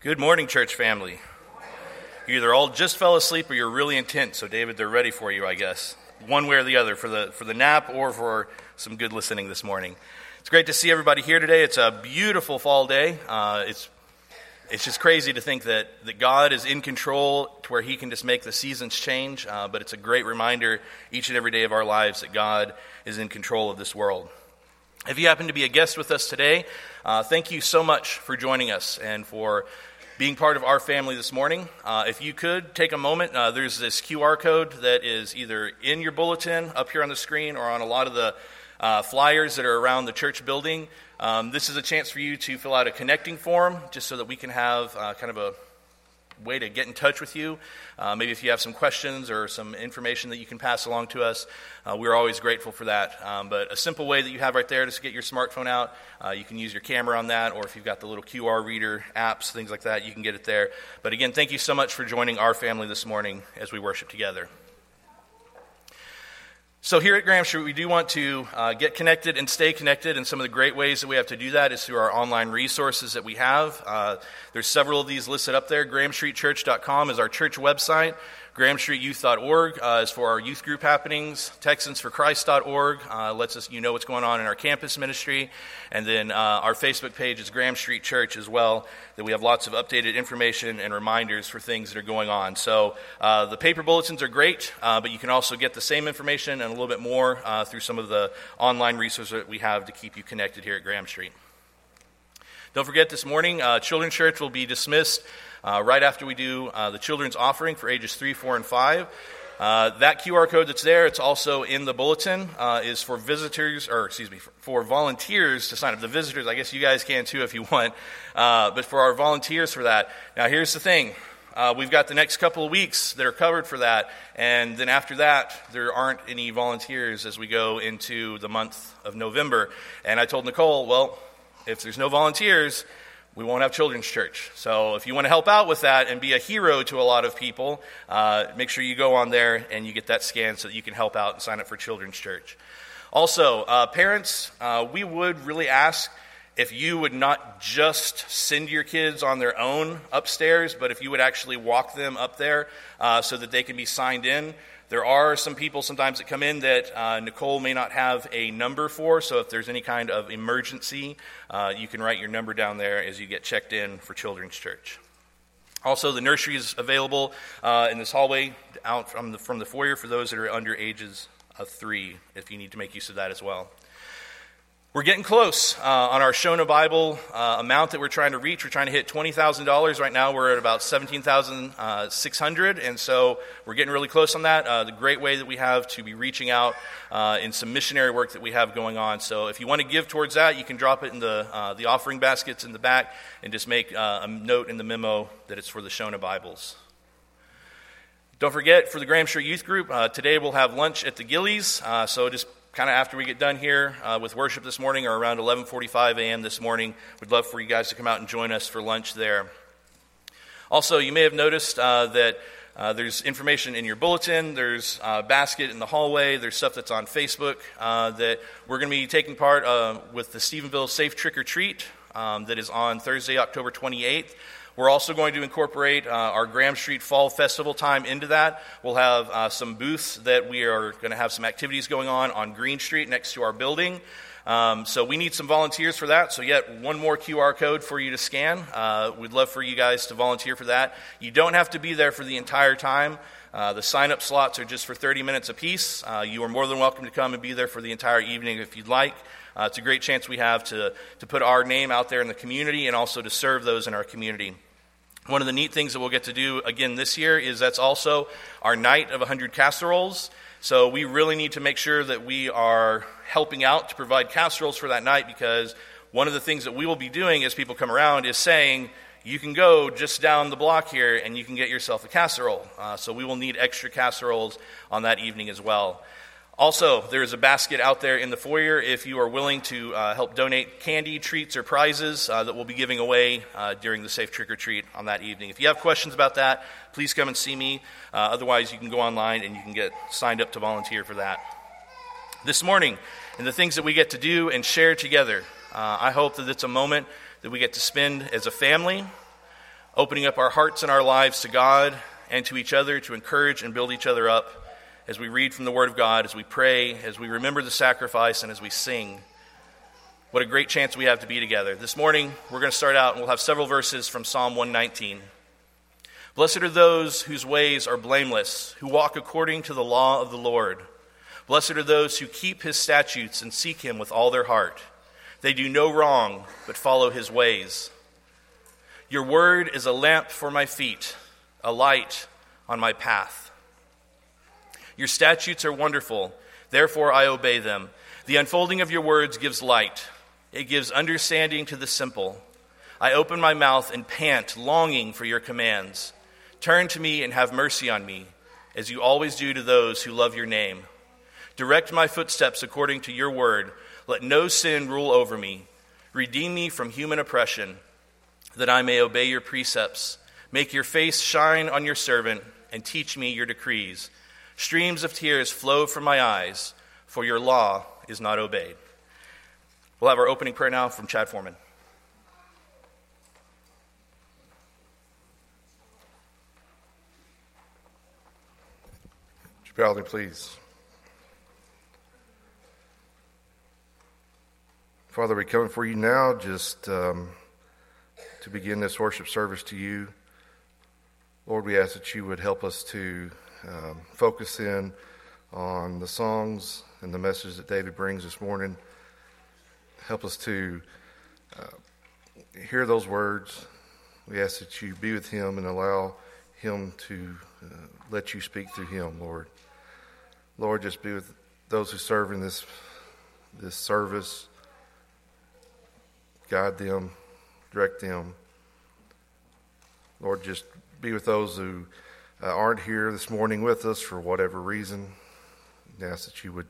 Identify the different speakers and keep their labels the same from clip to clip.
Speaker 1: Good morning, church family. You either all just fell asleep or you're really intent, so David, they're ready for you, I guess. One way or the other, for the nap or for some good listening this morning. It's great to see everybody here today. It's a beautiful fall day. It's just crazy to think that God is in control to where he can just make the seasons change, but it's a great reminder each and every day of our lives that God is in control of this world. If you happen to be a guest with us today, thank you so much for joining us and for being part of our family this morning. If you could take a moment, there's this QR code that is either in your bulletin up here on the screen or on a lot of the flyers that are around the church building. This is a chance for you to fill out a connecting form just so that we can have kind of a way to get in touch with you. Maybe if you have some questions or some information that you can pass along to us, we're always grateful for that. But a simple way that you have right there to get your smartphone out, you can use your camera on that, or if you've got the little QR reader apps, things like that, you can get it there. But again, thank you so much for joining our family this morning as we worship together. So here at Graham Street, we do want to get connected and stay connected, and some of the great ways that we have to do that is through our online resources that we have. There's several of these listed up there. GrahamStreetChurch.com is our church website. GrahamStreetYouth.org is for our youth group happenings. TexansForChrist.org lets us know what's going on in our campus ministry. And then our Facebook page is Graham Street Church as well, that we have lots of updated information and reminders for things that are going on. So the paper bulletins are great, but you can also get the same information and a little bit more through some of the online resources that we have to keep you connected here at Graham Street. Don't forget, this morning, Children's Church will be dismissed right after we do the children's offering for ages 3, 4, and 5. That QR code that's there, it's also in the bulletin, is for for volunteers to sign up. The visitors, I guess you guys can too if you want, but for our volunteers for that. Now, here's the thing. We've got the next couple of weeks that are covered for that, and then after that, there aren't any volunteers as we go into the month of November. And I told Nicole, well, if there's no volunteers, we won't have Children's Church. So if you want to help out with that and be a hero to a lot of people, make sure you go on there and you get that scan so that you can help out and sign up for Children's Church. Also, parents, we would really ask if you would not just send your kids on their own upstairs, but if you would actually walk them up there so that they can be signed in. There are some people sometimes that come in that Nicole may not have a number for, so if there's any kind of emergency, you can write your number down there as you get checked in for Children's Church. Also, the nursery is available in this hallway out from the foyer for those that are under ages of 3, if you need to make use of that as well. We're getting close on our Shona Bible amount that we're trying to reach. We're trying to hit $20,000. Right now we're at about $17,600, and so we're getting really close on that. The great way that we have to be reaching out in some missionary work that we have going on. So if you want to give towards that, you can drop it in the offering baskets in the back and just make a note in the memo that it's for the Shona Bibles. Don't forget, for the Graham Street Youth Group, today we'll have lunch at the Gillies, so just kind of after we get done here with worship this morning, or around 11:45 a.m. this morning. We'd love for you guys to come out and join us for lunch there. Also, you may have noticed that there's information in your bulletin. There's a basket in the hallway. There's stuff that's on Facebook that we're going to be taking part with the Stephenville Safe Trick or Treat that is on Thursday, October 28th. We're also going to incorporate our Graham Street Fall Festival time into that. We'll have some booths that we are going to have some activities going on Green Street next to our building. So we need some volunteers for that. So yet one more QR code for you to scan. We'd love for you guys to volunteer for that. You don't have to be there for the entire time. The sign-up slots are just for 30 minutes apiece. You are more than welcome to come and be there for the entire evening if you'd like. It's a great chance we have to put our name out there in the community and also to serve those in our community. One of the neat things that we'll get to do again this year is that's also our night of 100 casseroles. So we really need to make sure that we are helping out to provide casseroles for that night, because one of the things that we will be doing as people come around is saying, you can go just down the block here and you can get yourself a casserole. So we will need extra casseroles on that evening as well. Also, there is a basket out there in the foyer if you are willing to help donate candy, treats, or prizes that we'll be giving away during the Safe Trick or Treat on that evening. If you have questions about that, please come and see me. Otherwise, you can go online and you can get signed up to volunteer for that. This morning, and the things that we get to do and share together, I hope that it's a moment that we get to spend as a family, opening up our hearts and our lives to God and to each other to encourage and build each other up as we read from the Word of God, as we pray, as we remember the sacrifice, and as we sing. What a great chance we have to be together. This morning, we're going to start out, and we'll have several verses from Psalm 119. Blessed are those whose ways are blameless, who walk according to the law of the Lord. Blessed are those who keep his statutes and seek him with all their heart. They do no wrong, but follow his ways. Your word is a lamp for my feet, a light on my path. Your statutes are wonderful, therefore I obey them. The unfolding of your words gives light. It gives understanding to the simple. I open my mouth and pant, longing for your commands. Turn to me and have mercy on me, as you always do to those who love your name. Direct my footsteps according to your word. Let no sin rule over me. Redeem me from human oppression, that I may obey your precepts. Make your face shine on your servant, and teach me your decrees. Streams of tears flow from my eyes, for your law is not obeyed. We'll have our opening prayer now from Chad Foreman.
Speaker 2: Would you bow with me, please? Father, we come for you now just to begin this worship service to you. Lord, we ask that you would help us to focus in on the songs and the message that David brings this morning. Help us to hear those words. We ask that you be with him and allow him to let you speak through him, Lord. Lord, just be with those who serve in this service. Guide them, direct them. Lord, just be with those who aren't here this morning with us for whatever reason. I ask that you would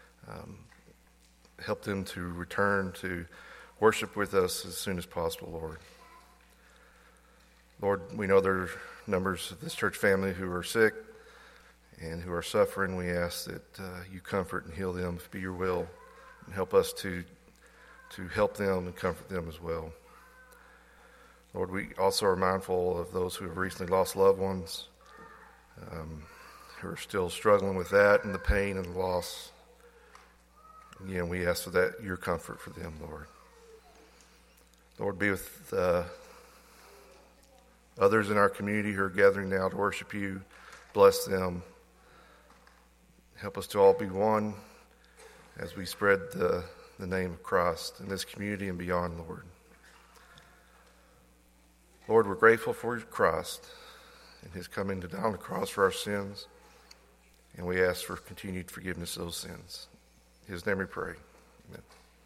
Speaker 2: help them to return to worship with us as soon as possible, Lord. Lord, we know there are members of this church family who are sick and who are suffering. We ask that you comfort and heal them, if it be your will, and help us to help them and comfort them as well. Lord, we also are mindful of those who have recently lost loved ones, who are still struggling with that and the pain and the loss. Again, we ask for that, your comfort for them, Lord. Lord, be with others in our community who are gathering now to worship you. Bless them. Help us to all be one as we spread the name of Christ in this community and beyond, Lord. Lord, we're grateful for Christ and his coming to die on the cross for our sins, and we ask for continued forgiveness of those sins. In his name we pray. Amen.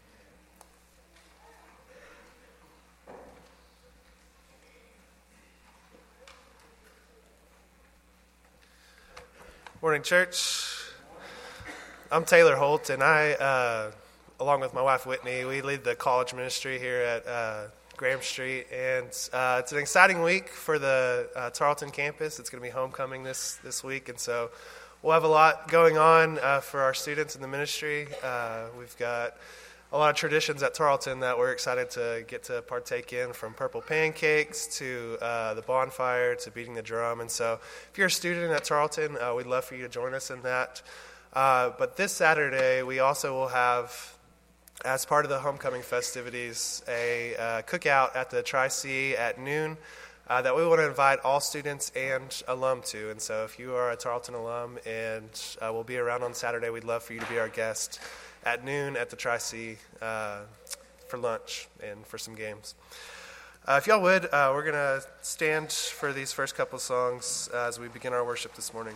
Speaker 3: Morning, church. I'm Taylor Holt, and I, along with my wife Whitney, we lead the college ministry here at Graham Street, and it's an exciting week for the Tarleton campus. It's going to be homecoming this week, and so we'll have a lot going on for our students in the ministry. We've got a lot of traditions at Tarleton that we're excited to get to partake in, from purple pancakes to the bonfire to beating the drum. And so if you're a student at Tarleton, we'd love for you to join us in that. But this Saturday, we also will have, as part of the homecoming festivities, a cookout at the Tri-C at noon that we want to invite all students and alum to. And so if you are a Tarleton alum and we'll be around on Saturday, we'd love for you to be our guest at noon at the Tri-C for lunch and for some games. If y'all would, we're going to stand for these first couple songs as we begin our worship this morning.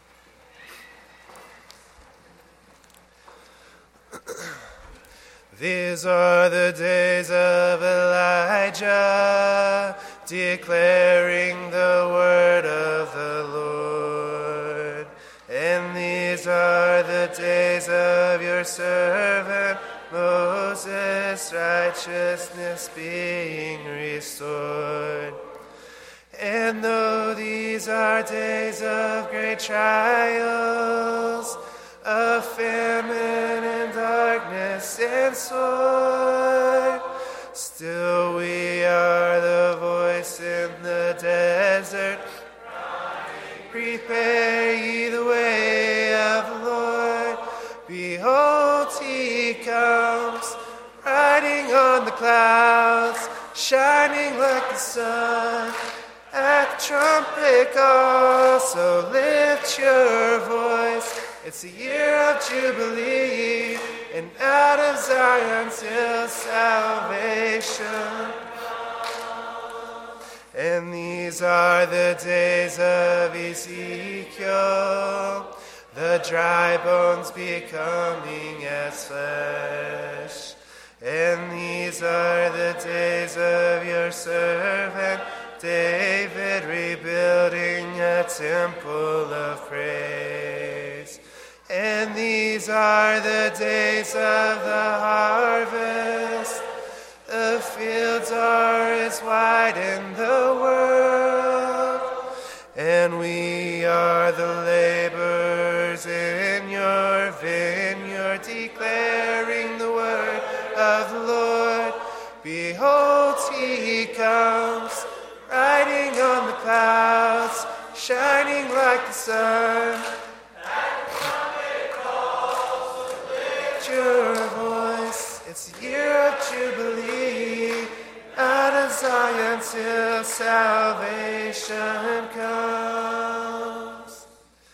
Speaker 3: These are the days of Elijah, declaring the word of the Lord. And these are the days of your servant Moses, righteousness being restored. And though these are days of great trials, of famine and darkness and sword, still we are the voice voice in the desert. Prepare ye the way of the Lord. Behold, he comes, riding on the clouds, shining like the sun. At the trumpet call, so lift your voice. It's the year of Jubilee, and out of Zion till salvation. And these are the days of Ezekiel, the dry bones becoming as flesh. And these are the days of your servant David, rebuilding a temple of praise. And these are the days of the harvest. The fields are as wide in the world, and we are the laborers in your vineyard, declaring the word of the Lord. Behold, he comes, riding on the clouds, shining like the sun. Lift your voice, it's the year of Jubilee, out of Zion till salvation comes.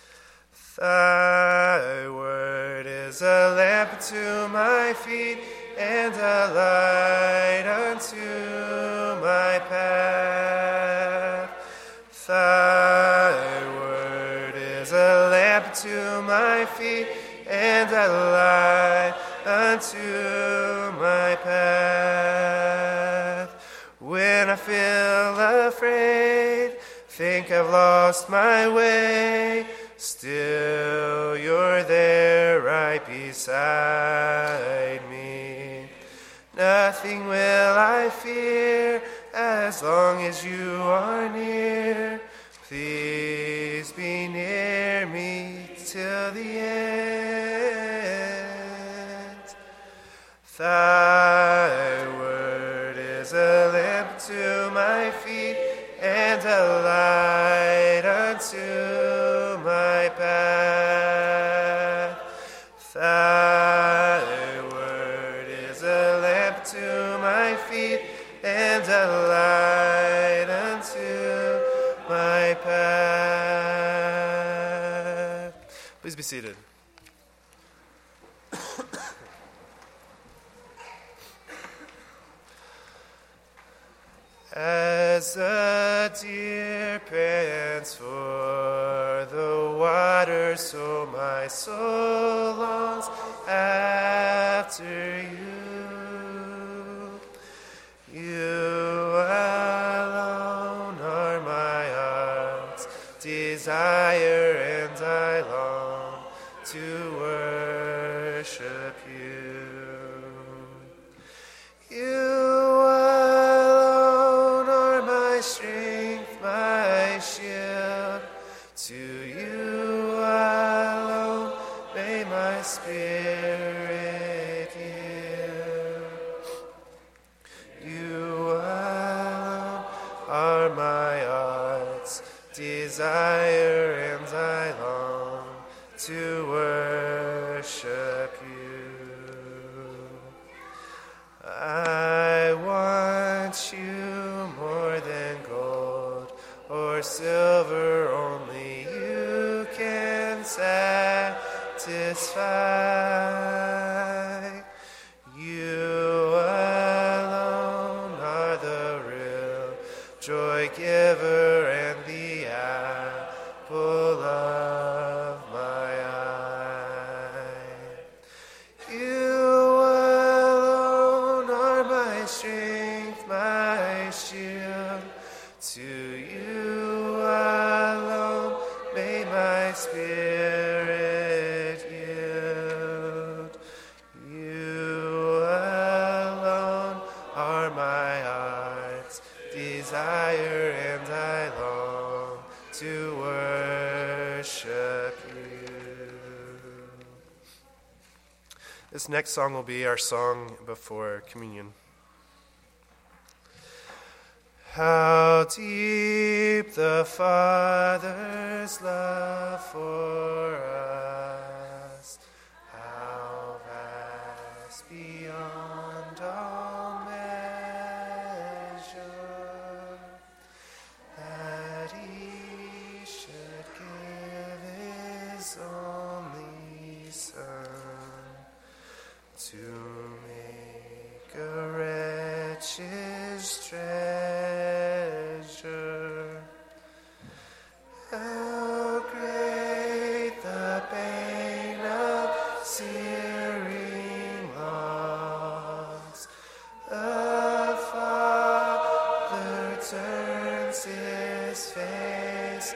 Speaker 3: Thy word is a lamp unto my feet, and a light unto my path. Thy word is a lamp unto my feet, and a light unto my path. When I feel afraid, think I've lost my way, still you're there right beside me. Nothing will I fear as long as you are near. Please be near me till the end. Thy word is a lamp to my feet and a light unto my path. Thy word is a lamp to my feet and a light unto my path. Please be seated. As a deer pants for the water, so my soul longs after you. You alone are my heart's desire, and I long to worship you. You alone are my strength, my shield. To you alone may my spirit yield. You alone are my heart's desire, and I long to worship you. I want you more than gold or silver, only you can satisfy. You alone are the real joy giver and the apple of my eye. You alone are my strength, my shield. To you alone may my spirit yield. You alone are my heart's desire, and I long to worship you. This next song will be our song before communion. How deep the Father's love for us, how vast beyond all measure, that He should give His only Son to make a wretch His treasure. How great the pain of searing loss! The Father turns His face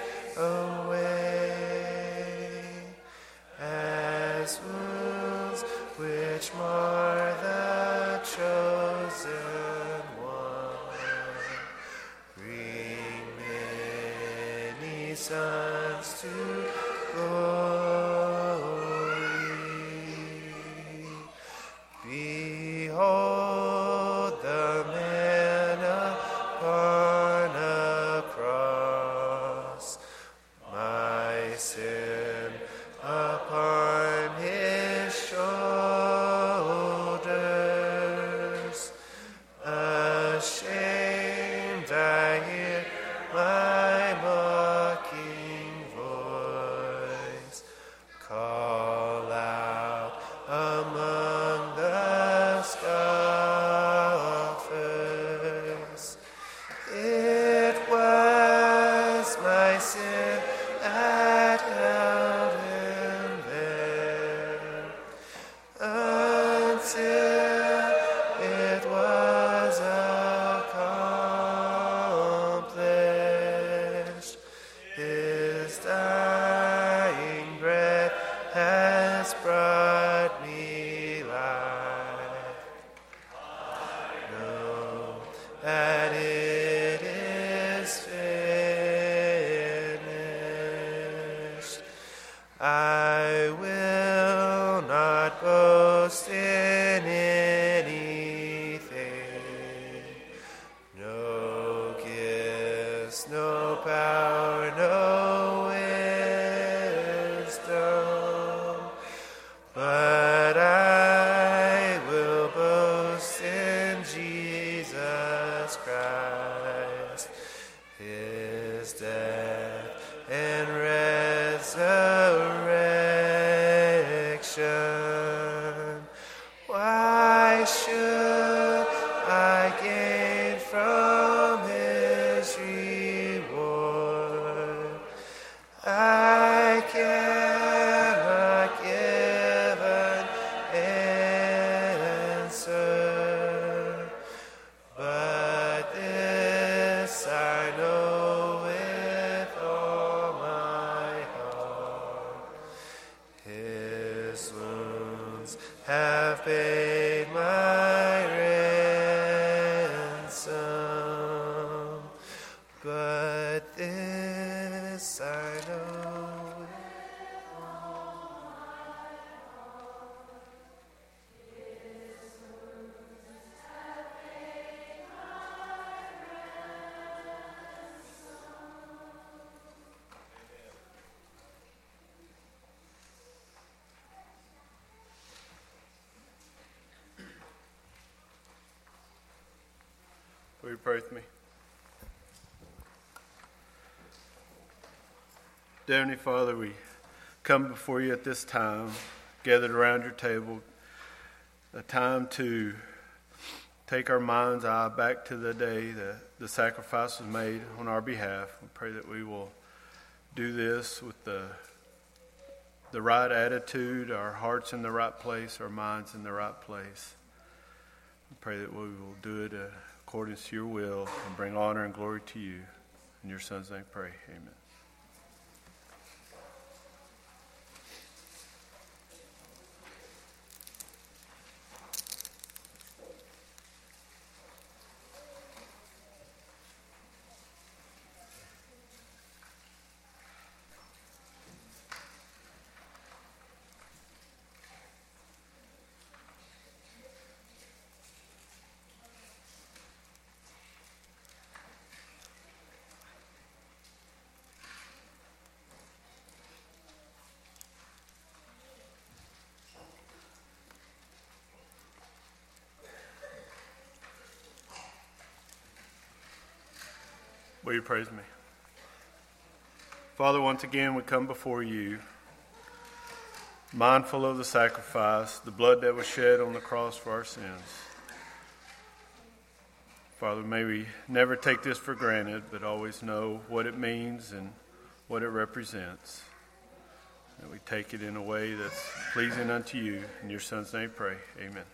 Speaker 3: away as wounds which mar the chosen one bring many sons to glory. Behold the man upon a cross, my sin upon His shoulders. Ashamed I hear my mocking voice call out among the scoffers. It was my sin that held Him there until it was accomplished. His dying breath has brought me life. Know that it is finished. I will not boast in anything. No gifts, no power, no wisdom. But I will boast in Jesus Christ, His death and resurrection. Why should I gain from His reward? I cannot give an answer, but this I know with all my heart. His wounds have paid my ransom, but this I know.
Speaker 4: Will you pray with me? Dear Heavenly Father, we come before you at this time, gathered around your table, a time to take our mind's eye back to the day that the sacrifice was made on our behalf. We pray that we will do this with the right attitude, our hearts in the right place, our minds in the right place. We pray that we will do it according to your will and bring honor and glory to you. In your Son's name, pray. Amen. Will you praise me? Father, once again we come before you, mindful of the sacrifice, the blood that was shed on the cross for our sins. Father, may we never take this for granted, but always know what it means and what it represents. That we take it in a way that's pleasing unto you. In your Son's name pray. Amen.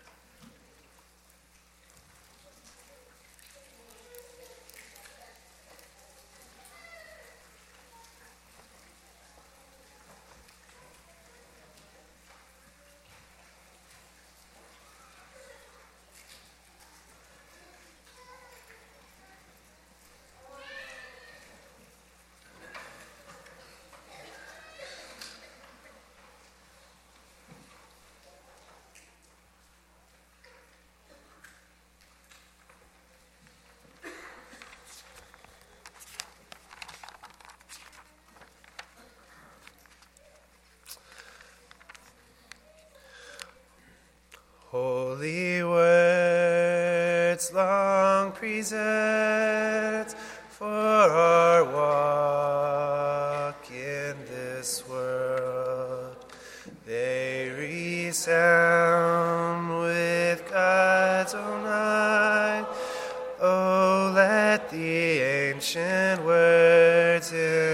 Speaker 3: Holy words long preserved for our walk in this world, they resound with God's own eye. Oh, let the ancient words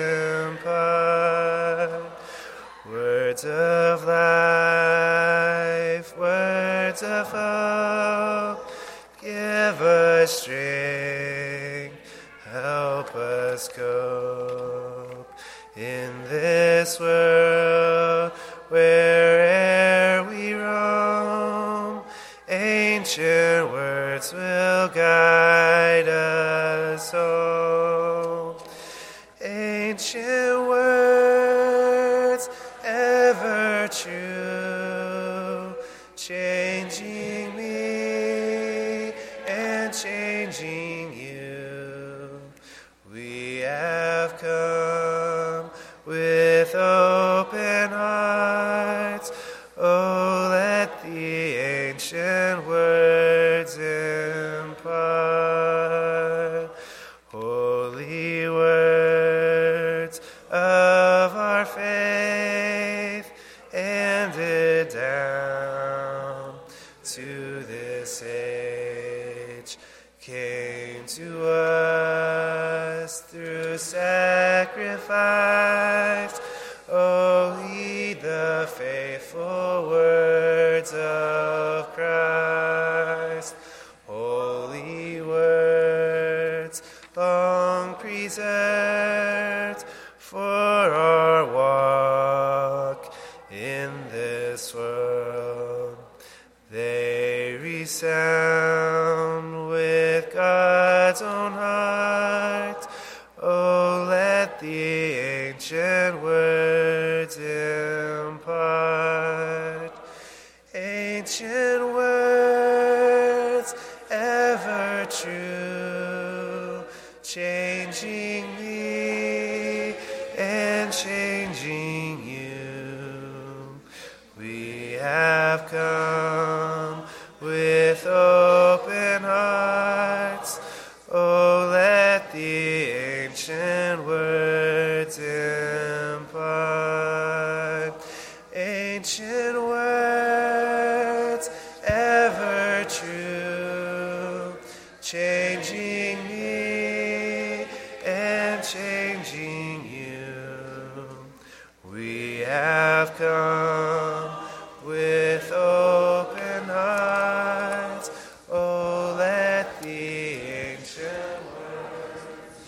Speaker 3: impart words of life, words of hope. Give us strength, help us cope in this world where'er we roam. Ancient words will guide us home. Ancient words ever true, changing me and changing you. We have come with open hearts. Oh, let the ancient words impart holy words of our faith, handed down to this age, came to us through sacrifice. Oh, heed the faithful words of Christ. Holy words long preserved for our walk in this world. They resound with God's own heart. Oh, let the ancient words impart. Ancient words ever true, changing me and changing you. We have come with open hearts. Oh, let the ancient words impart. Ancient words ever true, changing me and changing you. We have come with open hearts. Oh, let the ancient words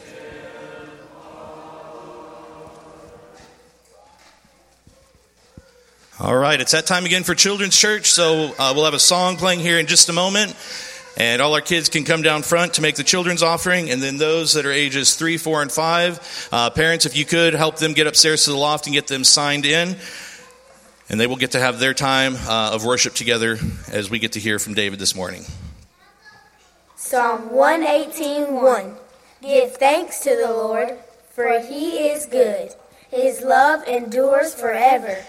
Speaker 1: All right, it's that time again for Children's Church, so we'll have a song playing here in just a moment, and all our kids can come down front to make the children's offering, and then those that are ages 3, 4, and 5, parents, if you could, help them get upstairs to the loft and get them signed in, and they will get to have their time of worship together as we get to hear from David this morning.
Speaker 5: Psalm 118:1. Give thanks to the Lord, for he is good. His love endures forever.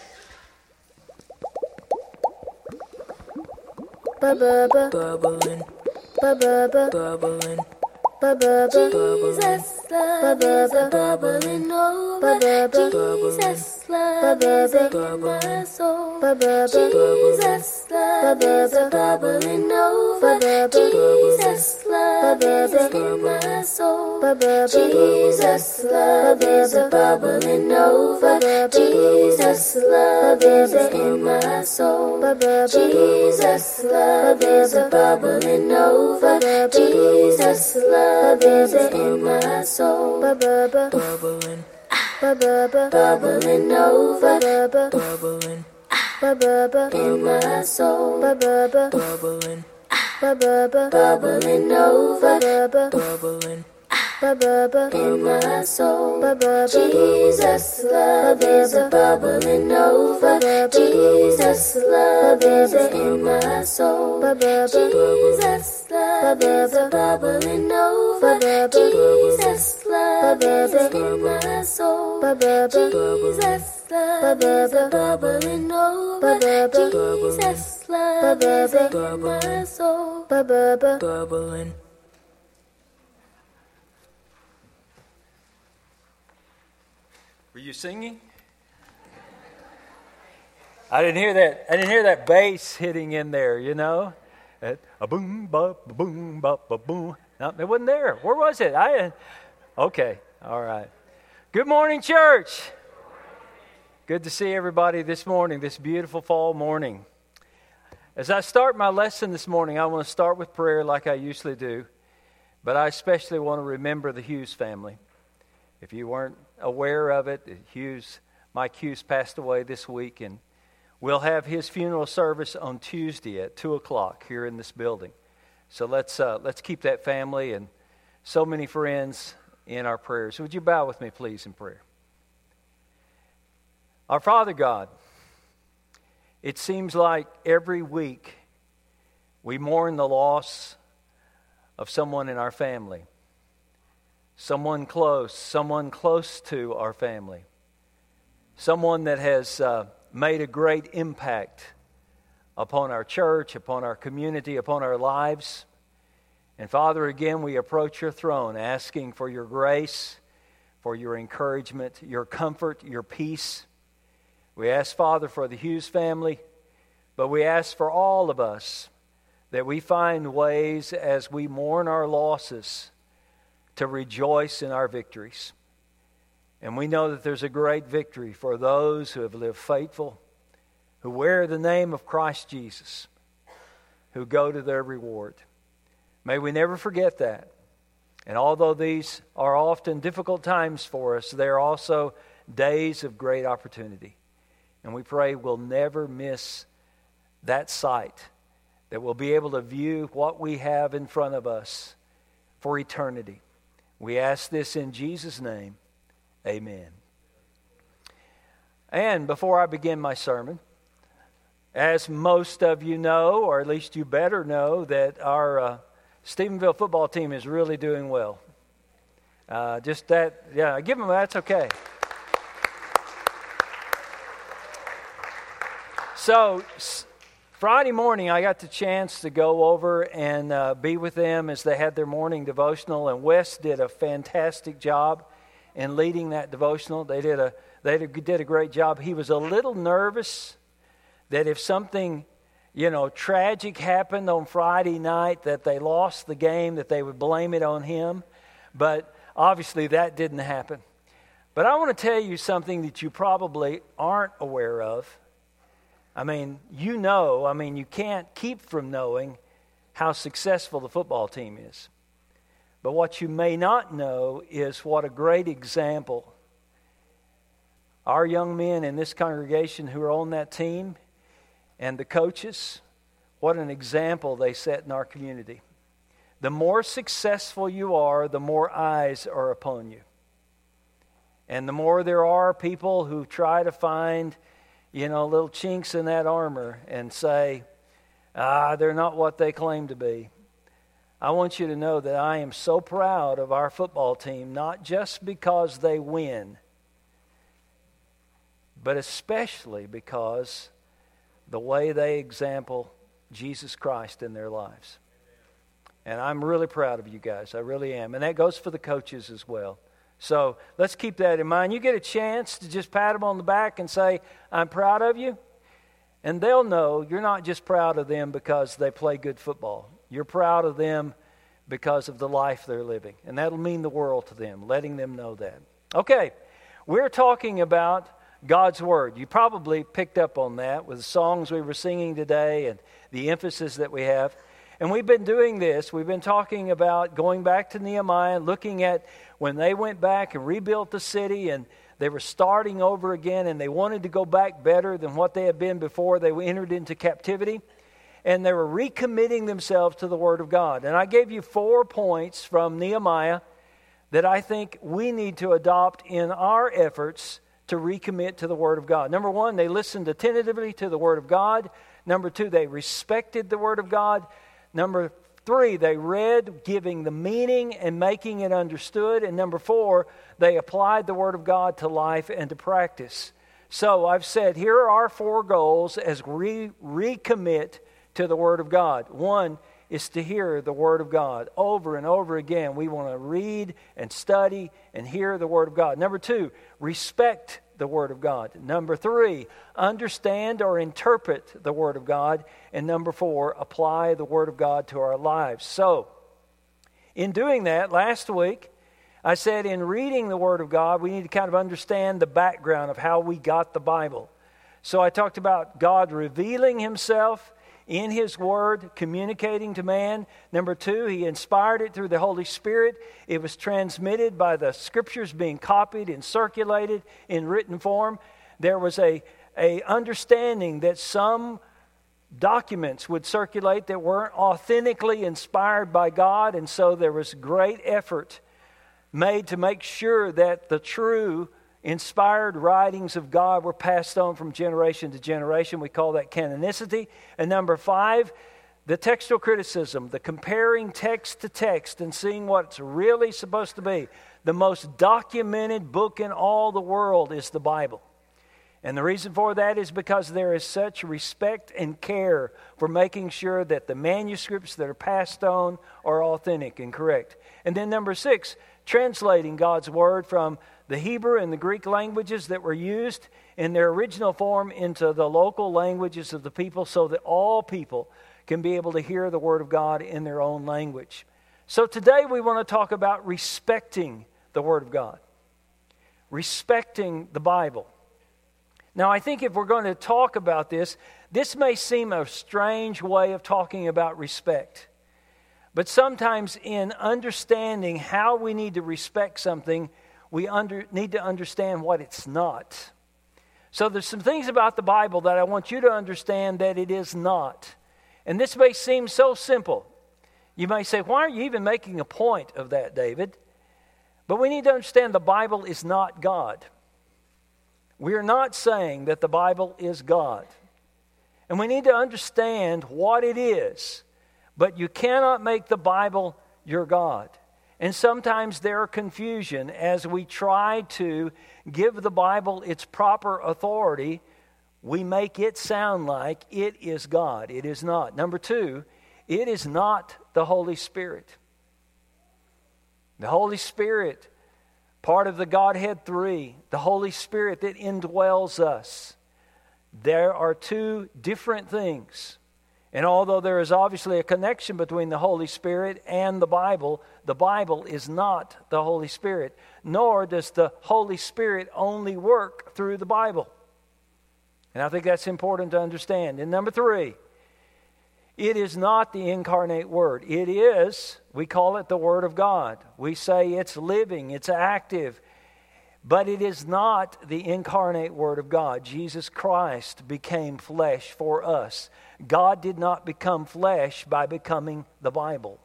Speaker 6: Bubbling, bubbling, bubbling,
Speaker 5: Jesus. love is a bubbling over. Jesus' love is in my soul. Jesus' love is a bubbling over. Jesus' love is in my soul. Jesus' love is a bubbling over. Jesus' love is in my soul. Jesus' love is a bubbling over. Jesus' love is in my soul. Bubbling, bubbling over. Bubbling, in my soul. Bubbling, bubbling over. Bubbling, in my soul. Jesus' love is a bubbling over. Jesus' love is in my soul. Jesus' love is a bubbling over. Jesus' love is in my soul. Jesus' love is a bubbling over. Jesus' love is in my soul. Bubbling.
Speaker 6: Were you singing? I didn't hear that. I didn't hear that bass hitting in there, you know. A boom, bop, boom, bop, a boom. No, it wasn't there. Where was it? Okay, all right. Good morning, church. Good to see everybody this morning, this beautiful fall morning. As I start my lesson this morning, I want to start with prayer like I usually do, but I especially want to remember the Hughes family. If you weren't aware of it, Mike Hughes passed away this week, and we'll have his funeral service on Tuesday at 2:00 here in this building. So let's keep that family and so many friends in our prayers. Would you bow with me, please, in prayer? Our Father God, it seems like every week we mourn the loss of someone in our family. Someone close to our family. Someone that has made a great impact upon our church, upon our community, upon our lives. And Father, again, we approach your throne asking for your grace, for your encouragement, your comfort, your peace. We ask, Father, for the Hughes family, but we ask for all of us that we find ways as we mourn our losses to rejoice in our victories. And we know that there's a great victory for those who have lived faithful, who wear the name of Christ Jesus, who go to their reward. May we never forget that. And although these are often difficult times for us, they are also days of great opportunity. And we pray we'll never miss that sight, that we'll be able to view what we have in front of us for eternity. We ask this in Jesus' name. Amen. And before I begin my sermon, as most of you know, or at least you better know, that our Stephenville football team is really doing well. Give them, that's okay. So, Friday morning, I got the chance to go over and be with them as they had their morning devotional, and Wes did a fantastic job in leading that devotional. They did a great job. He was a little nervous that if something, tragic happened on Friday night, that they lost the game, that they would blame it on him. But obviously that didn't happen. But I want to tell you something that you probably aren't aware of. You can't keep from knowing how successful the football team is. But what you may not know is what a great example our young men in this congregation who are on that team and the coaches, what an example they set in our community. The more successful you are, the more eyes are upon you. And the more there are people who try to find little chinks in that armor and say, they're not what they claim to be. I want you to know that I am so proud of our football team, not just because they win, but especially because the way they example Jesus Christ in their lives. And I'm really proud of you guys. I really am. And that goes for the coaches as well. So let's keep that in mind. You get a chance to just pat them on the back and say, I'm proud of you. And they'll know you're not just proud of them because they play good football. You're proud of them because of the life they're living. And that'll mean the world to them, letting them know that. Okay, we're talking about God's Word. You probably picked up on that with the songs we were singing today and the emphasis that we have. And we've been doing this. We've been talking about going back to Nehemiah, looking at when they went back and rebuilt the city and they were starting over again and they wanted to go back better than what they had been before they entered into captivity. And they were recommitting themselves to the Word of God. And I gave you 4 points from Nehemiah that I think we need to adopt in our efforts to recommit to the Word of God. Number 1, they listened attentively to the Word of God. Number 2, they respected the Word of God. Number 3, they read, giving the meaning and making it understood. And number 4, they applied the Word of God to life and to practice. So I've said, here are our 4 goals as we recommit to the Word of God. 1 is to hear the Word of God over and over again. We want to read and study and hear the Word of God. Number 2, respect the Word of God. Number 3, understand or interpret the Word of God. And number 4, apply the Word of God to our lives. So, in doing that, last week, I said in reading the Word of God, we need to kind of understand the background of how we got the Bible. So I talked about God revealing Himself in His Word, communicating to man. Number 2, He inspired it through the Holy Spirit. It was transmitted by the Scriptures being copied and circulated in written form. There was a understanding that some documents would circulate that weren't authentically inspired by God, and so there was great effort made to make sure that the true inspired writings of God were passed on from generation to generation. We call that canonicity. And number 5, the textual criticism, the comparing text to text and seeing what it's really supposed to be. The most documented book in all the world is the Bible. And the reason for that is because there is such respect and care for making sure that the manuscripts that are passed on are authentic and correct. And then number 6, translating God's Word from the Hebrew and the Greek languages that were used in their original form into the local languages of the people so that all people can be able to hear the Word of God in their own language. So today we want to talk about respecting the Word of God. Respecting the Bible. Now I think if we're going to talk about this may seem a strange way of talking about respect. But sometimes in understanding how we need to respect something, we need to understand what it's not. So there's some things about the Bible that I want you to understand that it is not. And this may seem so simple. You may say, why are you even making a point of that, David? But we need to understand the Bible is not God. We are not saying that the Bible is God. And we need to understand what it is. But you cannot make the Bible your God. And sometimes there are confusion as we try to give the Bible its proper authority. We make it sound like it is God. It is not. Number 2, it is not the Holy Spirit. The Holy Spirit, part of the Godhead 3, the Holy Spirit that indwells us. There are 2 different things. And although there is obviously a connection between the Holy Spirit and the Bible is not the Holy Spirit. Nor does the Holy Spirit only work through the Bible. And I think that's important to understand. And number 3, it is not the incarnate Word. It is, we call it the Word of God. We say it's living, it's active. But it is not the incarnate Word of God. Jesus Christ became flesh for us. God did not become flesh by becoming the Bible.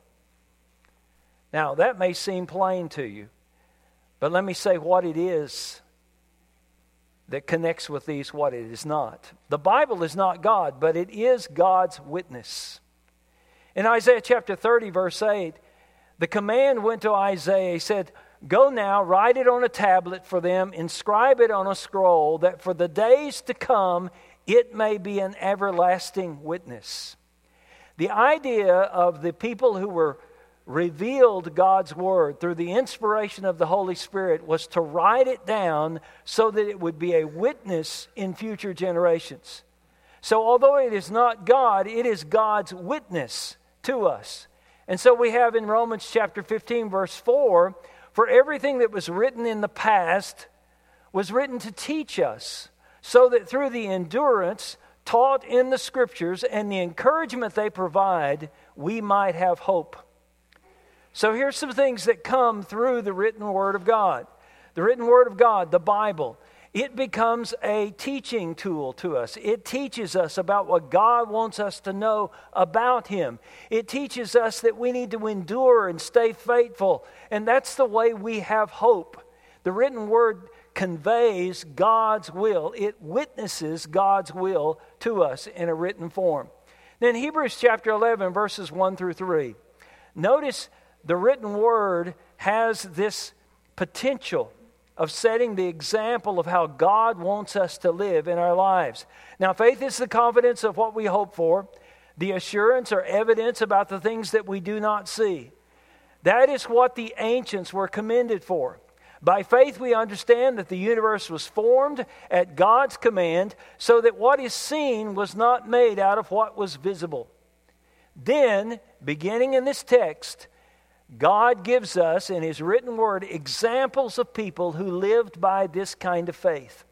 Speaker 6: Now, that may seem plain to you, but let me say what it is that connects with these, what it is not. The Bible is not God, but it is God's witness. In Isaiah chapter 30, verse 8, the command went to Isaiah. He said, "Go now, write it on a tablet for them, inscribe it on a scroll, that for the days to come it may be an everlasting witness." The idea of the people who were revealed God's Word through the inspiration of the Holy Spirit was to write it down so that it would be a witness in future generations. So although it is not God, it is God's witness to us. And so we have in Romans chapter 15, verse 4, for everything that was written in the past was written to teach us, so that through the endurance taught in the Scriptures and the encouragement they provide, we might have hope. So here's some things that come through the written Word of God. The written Word of God, the Bible, it becomes a teaching tool to us. It teaches us about what God wants us to know about Him. It teaches us that we need to endure and stay faithful. And that's the way we have hope. The written Word conveys God's will. It witnesses God's will to us in a written form. Then Hebrews chapter 11, verses 1 through 3. Notice the written Word has this potential of setting the example of how God wants us to live in our lives. Now, faith is the confidence of what we hope for, the assurance or evidence about the things that we do not see. That is what the ancients were commended for. By faith, we understand that the universe was formed at God's command, so that what is seen was not made out of what was visible. Then, beginning in this text, God gives us in His written Word examples of people who lived by this kind of faith.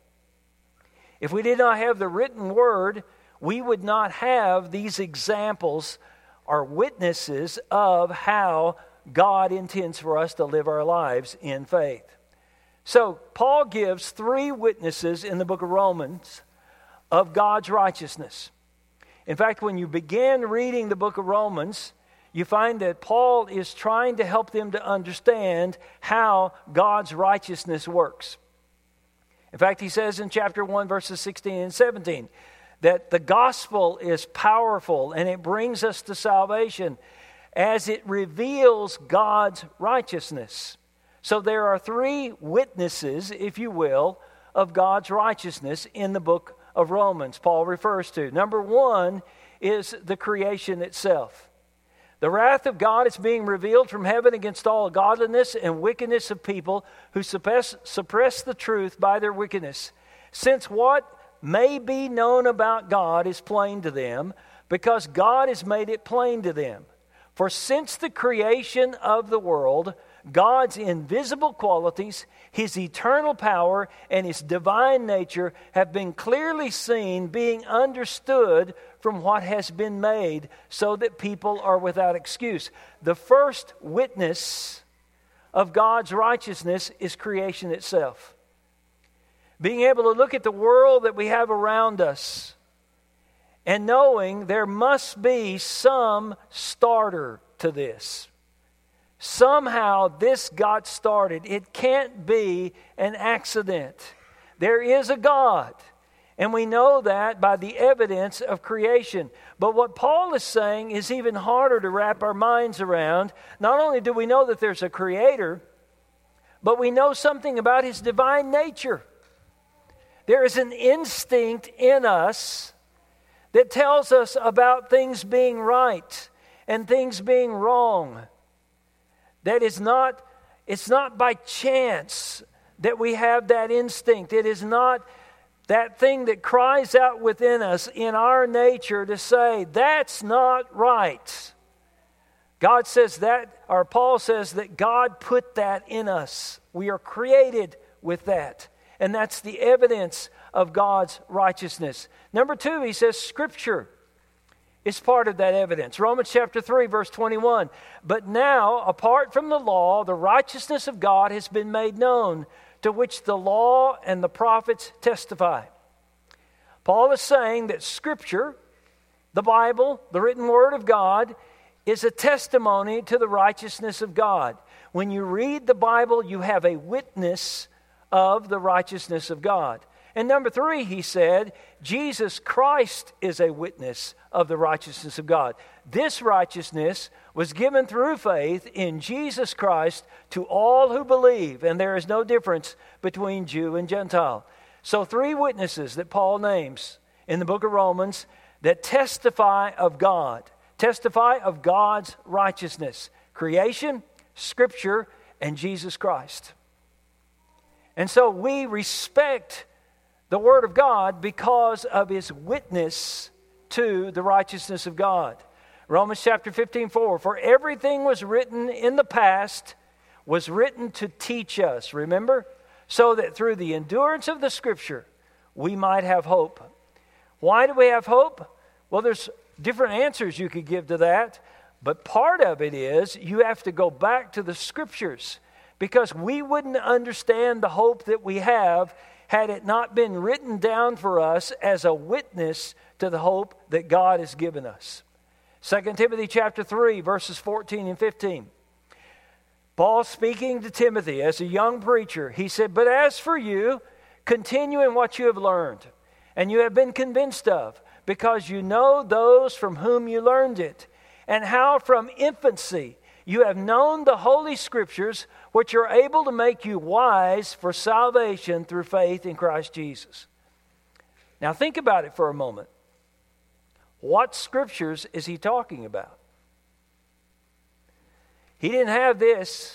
Speaker 6: If we did not have the written Word, we would not have these examples or witnesses of how God intends for us to live our lives in faith. So, Paul gives 3 witnesses in the book of Romans of God's righteousness. In fact, when you begin reading the book of Romans, you find that Paul is trying to help them to understand how God's righteousness works. In fact, he says in chapter 1, verses 16 and 17, that the gospel is powerful and it brings us to salvation as it reveals God's righteousness. So there are 3 witnesses, if you will, of God's righteousness in the book of Romans Paul refers to. Number 1 is the creation itself. The wrath of God is being revealed from heaven against all godliness and wickedness of people who suppress the truth by their wickedness. Since what may be known about God is plain to them, because God has made it plain to them. For since the creation of the world, God's invisible qualities, His eternal power, and His divine nature have been clearly seen, being understood from what has been made, so that people are without excuse. The first witness of God's righteousness is creation itself. Being able to look at the world that we have around us and knowing there must be some starter to this. Somehow this got started. It can't be an accident. There is a God. And we know that by the evidence of creation. But what Paul is saying is even harder to wrap our minds around. Not only do we know that there's a creator, but we know something about His divine nature. There is an instinct in us that tells us about things being right and things being wrong. That is not, it's not by chance that we have that instinct. It is not that thing that cries out within us in our nature to say, that's not right. God says that, or Paul says that God put that in us. We are created with that. And that's the evidence of God's righteousness. Number 2, he says Scripture is part of that evidence. Romans chapter 3, verse 21. But now, apart from the law, the righteousness of God has been made known, to which the law and the prophets testify. Paul is saying that Scripture, the Bible, the written Word of God, is a testimony to the righteousness of God. When you read the Bible, you have a witness of the righteousness of God. And number 3, he said, Jesus Christ is a witness of the righteousness of God. This righteousness was given through faith in Jesus Christ to all who believe, and there is no difference between Jew and Gentile. So 3 witnesses that Paul names in the book of Romans that testify of God, testify of God's righteousness. creation, Scripture, and Jesus Christ. And so we respect the Word of God because of His witness to the righteousness of God. Romans chapter 15:4, for everything was written in the past, was written to teach us, remember? So that through the endurance of the Scripture, we might have hope. Why do we have hope? Well, there's different answers you could give to that, but part of it is you have to go back to the Scriptures, because we wouldn't understand the hope that we have had it not been written down for us as a witness to the hope that God has given us. 2 Timothy chapter 3, verses 14 and 15. Paul speaking to Timothy as a young preacher, he said, but as for you, continue in what you have learned, and you have been convinced of, because you know those from whom you learned it, and how from infancy you have known the Holy Scriptures, which are able to make you wise for salvation through faith in Christ Jesus. Now think about it for a moment. What Scriptures is he talking about? He didn't have this.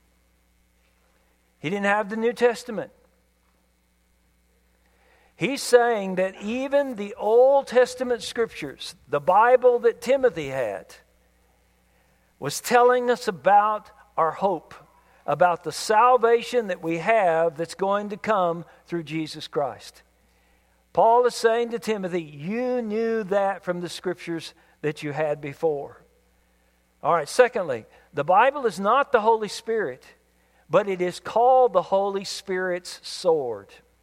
Speaker 6: He didn't have the New Testament. He's saying that even the Old Testament Scriptures, the Bible that Timothy had, was telling us about our hope, about the salvation that we have that's going to come through Jesus Christ. Paul is saying to Timothy, you knew that from the Scriptures that you had before. All right, secondly, the Bible is not the Holy Spirit, but it is called the Holy Spirit's sword.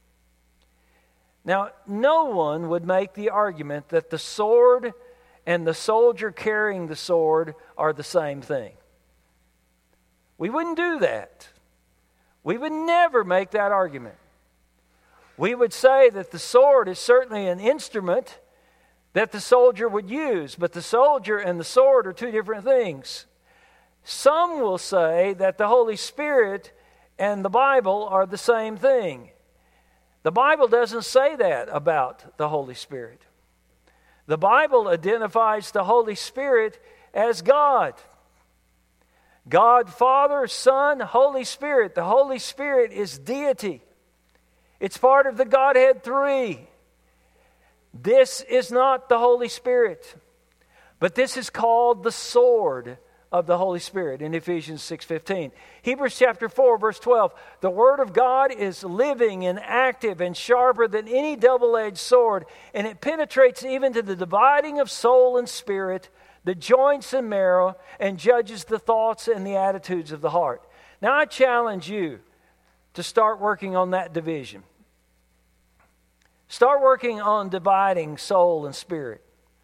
Speaker 6: Now, no one would make the argument that the sword and the soldier carrying the sword are the same thing. We wouldn't do that. We would never make that argument. We would say that the sword is certainly an instrument that the soldier would use, but the soldier and the sword are two different things. Some will say that the Holy Spirit and the Bible are the same thing. The Bible doesn't say that about the Holy Spirit. The Bible identifies the Holy Spirit as God. God, Father, Son, Holy Spirit. The Holy Spirit is deity. It's part of the Godhead three. This is not the Holy Spirit, but this is called the sword of the Holy Spirit in Ephesians 6:15. Hebrews chapter 4, verse 12. The Word of God is living and active and sharper than any double-edged sword, and it penetrates even to the dividing of soul and spirit, the joints and marrow, and judges the thoughts and the attitudes of the heart. Now I challenge you to start working on that division. Start working on dividing soul and spirit.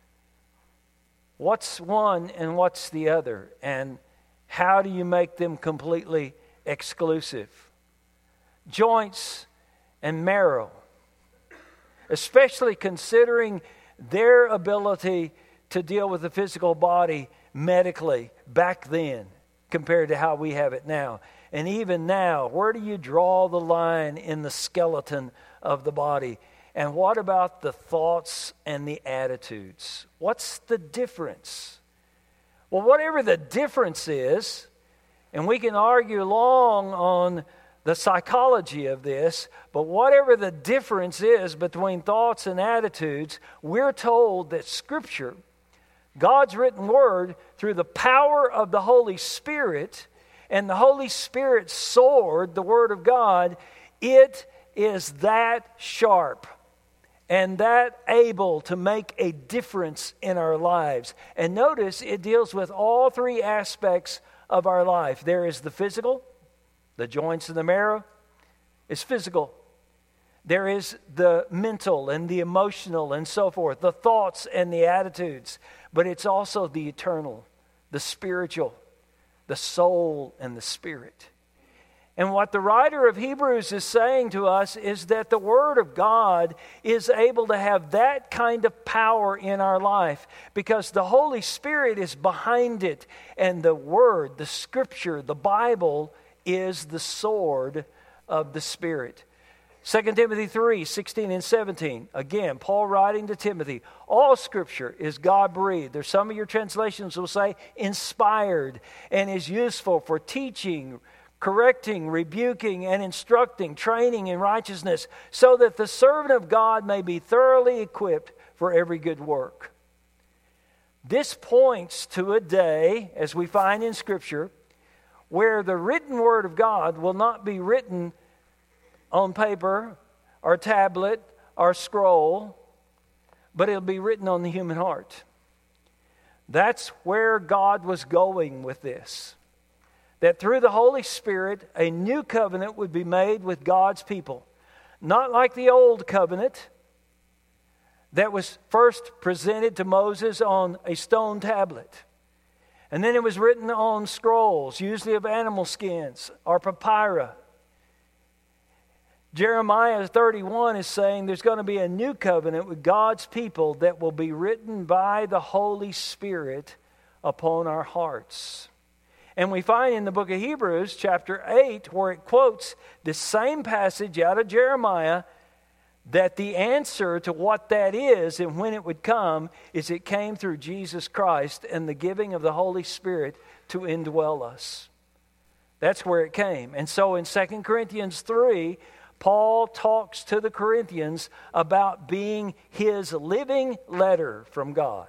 Speaker 6: What's one and what's the other? And how do you make them completely exclusive? Joints and marrow, especially considering their ability to deal with the physical body medically back then compared to how we have it now. And even now, where do you draw the line in the skeleton of the body? And what about the thoughts and the attitudes? What's the difference? Well, whatever the difference is, and we can argue long on the psychology of this, but whatever the difference is between thoughts and attitudes, we're told that Scripture, God's written Word, through the power of the Holy Spirit and the Holy Spirit's sword, the Word of God, it is that sharp and that able to make a difference in our lives. And notice it deals with all three aspects of our life. There is the physical, the joints and the marrow is physical. There is the mental and the emotional and so forth, the thoughts and the attitudes. But it's also the eternal, the spiritual, the soul and the spirit. And what the writer of Hebrews is saying to us is that the Word of God is able to have that kind of power in our life because the Holy Spirit is behind it. And the Word, the Scripture, the Bible is the sword of the Spirit. 2 Timothy 3, 16 and 17. Again, Paul writing to Timothy, all Scripture is God-breathed. There's some of your translations will say inspired and is useful for teaching, correcting, rebuking, and instructing, training in righteousness, so that the servant of God may be thoroughly equipped for every good work. This points to a day, as we find in Scripture, where the written Word of God will not be written on paper or tablet or scroll, but it'll be written on the human heart. That's where God was going with this. That through the Holy Spirit, a new covenant would be made with God's people. Not like the old covenant that was first presented to Moses on a stone tablet. And then it was written on scrolls, usually of animal skins or papyrus. Jeremiah 31 is saying there's going to be a new covenant with God's people that will be written by the Holy Spirit upon our hearts. And we find in the book of Hebrews, chapter 8, where it quotes the same passage out of Jeremiah, that the answer to what that is and when it would come is it came through Jesus Christ and the giving of the Holy Spirit to indwell us. That's where it came. And so in 2 Corinthians 3, Paul talks to the Corinthians about being his living letter from God.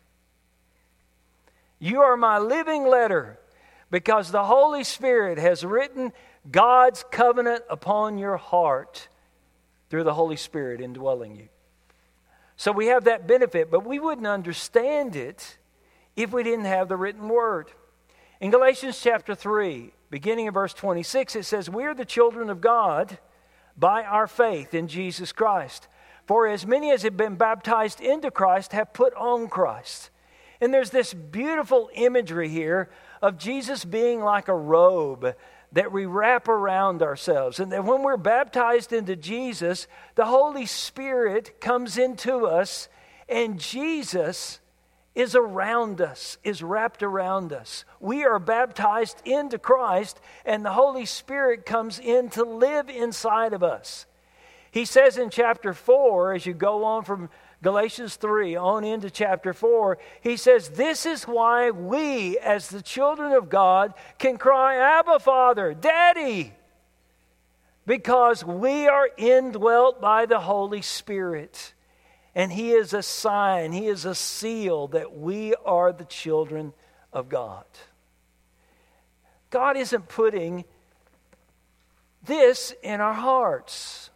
Speaker 6: You are my living letter because the Holy Spirit has written God's covenant upon your heart through the Holy Spirit indwelling you. So we have that benefit, but we wouldn't understand it if we didn't have the written word. In Galatians chapter 3, beginning in verse 26, it says, "We are the children of God by our faith in Jesus Christ. For as many as have been baptized into Christ have put on Christ." And there's this beautiful imagery here of Jesus being like a robe that we wrap around ourselves. And that when we're baptized into Jesus, the Holy Spirit comes into us, and Jesus is around us, is wrapped around us. We are baptized into Christ, and the Holy Spirit comes in to live inside of us. He says in chapter 4, as you go on from Galatians 3 on into chapter 4, he says, "This is why we, as the children of God, can cry, 'Abba, Father, Daddy,' because we are indwelt by the Holy Spirit. And He is a sign, He is a seal that we are the children of God." God isn't putting this in our hearts.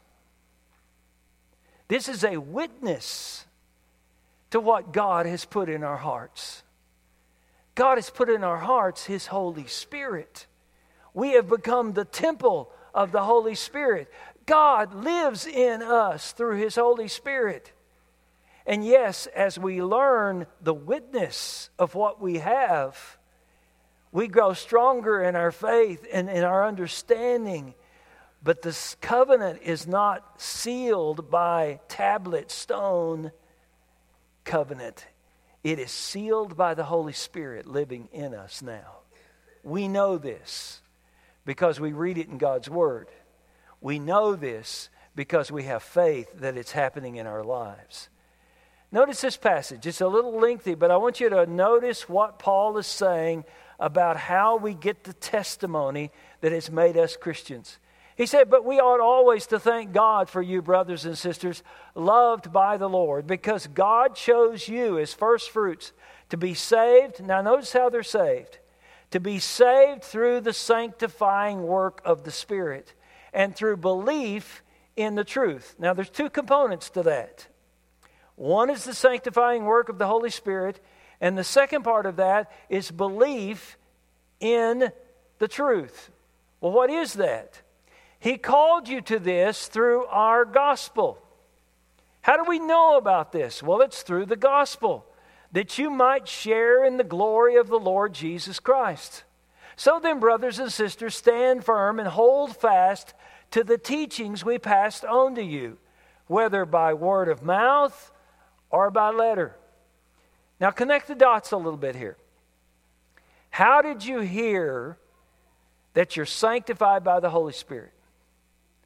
Speaker 6: This is a witness to what God has put in our hearts. God has put in our hearts His Holy Spirit. We have become the temple of the Holy Spirit. God lives in us through His Holy Spirit. And yes, as we learn the witness of what we have, we grow stronger in our faith and in our understanding. But this covenant is not sealed by tablet stone covenant. It is sealed by the Holy Spirit living in us now. We know this because we read it in God's Word. We know this because we have faith that it's happening in our lives. Notice this passage. It's a little lengthy, but I want you to notice what Paul is saying about how we get the testimony that has made us Christians. He said, "But we ought always to thank God for you, brothers and sisters, loved by the Lord, because God chose you as first fruits to be saved." Now notice how they're saved. "To be saved through the sanctifying work of the Spirit and through belief in the truth." Now there's two components to that. One is the sanctifying work of the Holy Spirit, and the second part of that is belief in the truth. Well, what is that? He called you to this through our gospel. How do we know about this? Well, it's through the gospel, that you might share in the glory of the Lord Jesus Christ. So then, brothers and sisters, stand firm and hold fast to the teachings we passed on to you, whether by word of mouth or by letter. Now connect the dots a little bit here. How did you hear that you're sanctified by the Holy Spirit?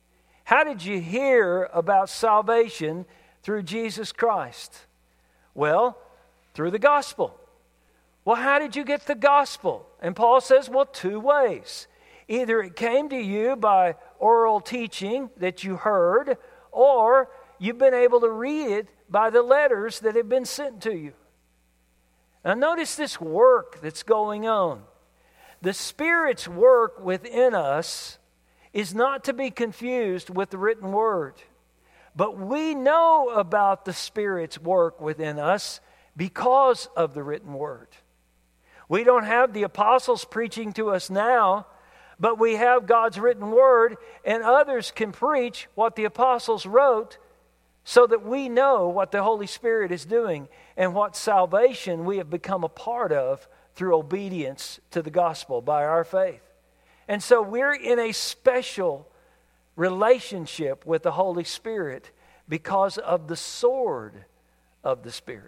Speaker 6: How did you hear about salvation through Jesus Christ? Well, through the gospel. Well, how did you get the gospel? And Paul says, well, two ways. Either it came to you by oral teaching that you heard, or you've been able to read it by the letters that have been sent to you. Now notice this work that's going on. The Spirit's work within us is not to be confused with the written word. But we know about the Spirit's work within us because of the written word. We don't have the apostles preaching to us now, but we have God's written word, and others can preach what the apostles wrote so that we know what the Holy Spirit is doing and what salvation we have become a part of through obedience to the gospel by our faith. And so we're in a special relationship with the Holy Spirit because of the sword of the Spirit.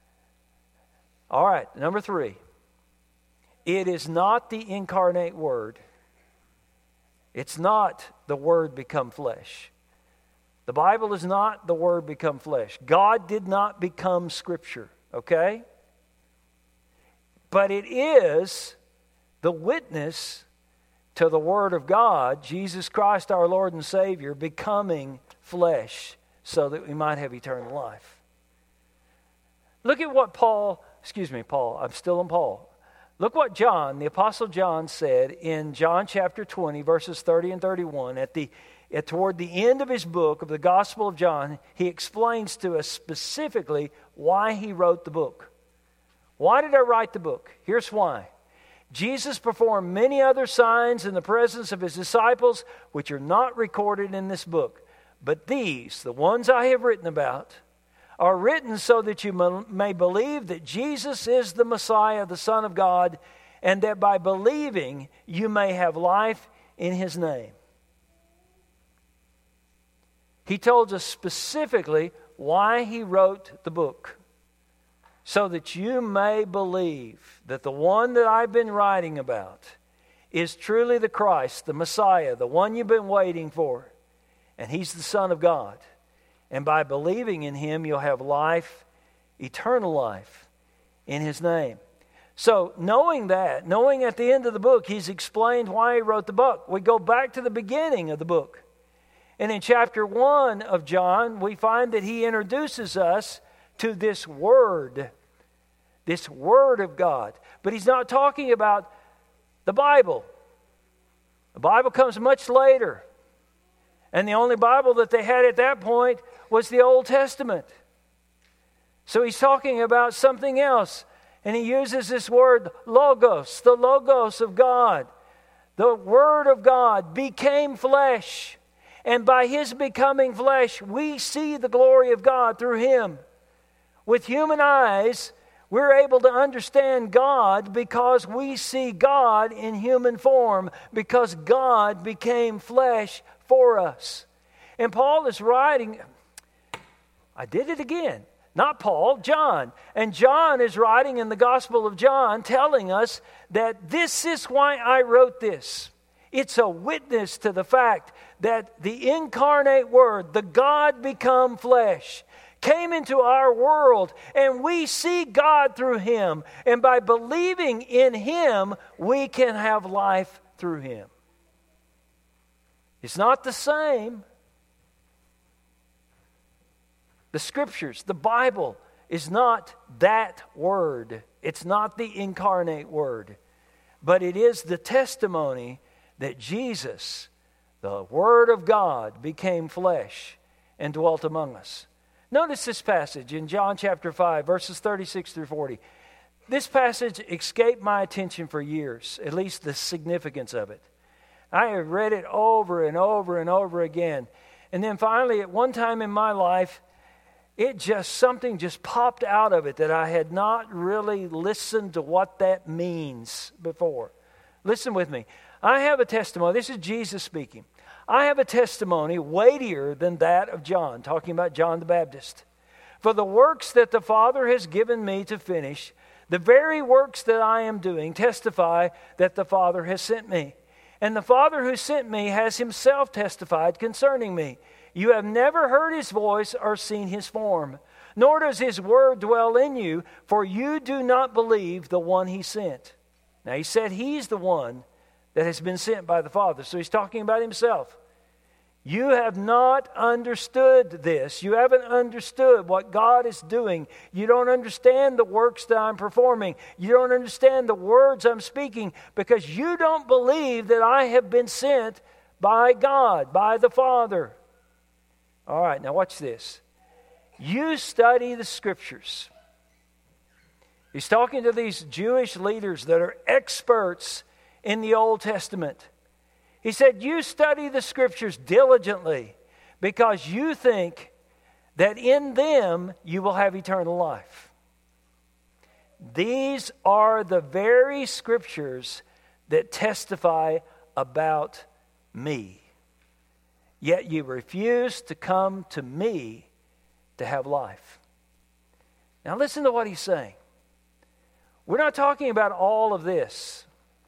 Speaker 6: All right, number 3. It is not the incarnate Word. It's not the Word become flesh. The Bible is not the Word become flesh. God did not become Scripture, okay? But it is the witness to the Word of God, Jesus Christ our Lord and Savior, becoming flesh so that we might have eternal life. Look at what Paul, I'm still in Paul. Look what John, the Apostle John, said in John chapter 20, verses 30 and 31. Toward the end of his book of the Gospel of John, he explains to us specifically why he wrote the book. Why did I write the book? Here's why. Jesus performed many other signs in the presence of his disciples, which are not recorded in this book. But these, the ones I have written about, are written so that you may believe that Jesus is the Messiah, the Son of God, and that by believing you may have life in his name. He told us specifically why he wrote the book. So that you may believe that the one that I've been writing about is truly the Christ, the Messiah, the one you've been waiting for. And he's the Son of God. And by believing in him, you'll have life, eternal life, in his name. So knowing that, knowing at the end of the book, he's explained why he wrote the book. We go back to the beginning of the book. And in chapter 1 of John, we find that he introduces us to this Word of God. But he's not talking about the Bible. The Bible comes much later. And the only Bible that they had at that point was the Old Testament. So he's talking about something else. And he uses this word, logos, the logos of God. The Word of God became flesh. And by his becoming flesh, we see the glory of God through him. With human eyes, we're able to understand God because we see God in human form, because God became flesh for us. And Paul is writing, I did it again. Not Paul, John. And John is writing in the Gospel of John telling us that this is why I wrote this. It's a witness to the fact that the incarnate Word, the God become flesh, came into our world, and we see God through him. And by believing in him, we can have life through him. It's not the same. The Scriptures, the Bible, is not that Word. It's not the incarnate Word. But it is the testimony that Jesus, the Word of God, became flesh and dwelt among us. Notice this passage in John chapter 5, verses 36 through 40. This passage escaped my attention for years, at least the significance of it. I have read it over and over and over again. And then finally, at one time in my life, something just popped out of it that I had not really listened to what that means before. Listen with me. I have a testimony. This is Jesus speaking. I have a testimony weightier than that of John, talking about John the Baptist. For the works that the Father has given me to finish, the very works that I am doing, testify that the Father has sent me. And the Father who sent me has himself testified concerning me. You have never heard his voice or seen his form, nor does his word dwell in you, for you do not believe the one he sent. Now he said he's the one that has been sent by the Father. So he's talking about himself. You have not understood this. You haven't understood what God is doing. You don't understand the works that I'm performing. You don't understand the words I'm speaking because you don't believe that I have been sent by God, by the Father. All right, now watch this. You study the Scriptures. He's talking to these Jewish leaders that are experts in the Old Testament. He said, you study the Scriptures diligently because you think that in them you will have eternal life. These are the very Scriptures that testify about me. Yet you refuse to come to me to have life. Now listen to what he's saying. We're not talking about all of this.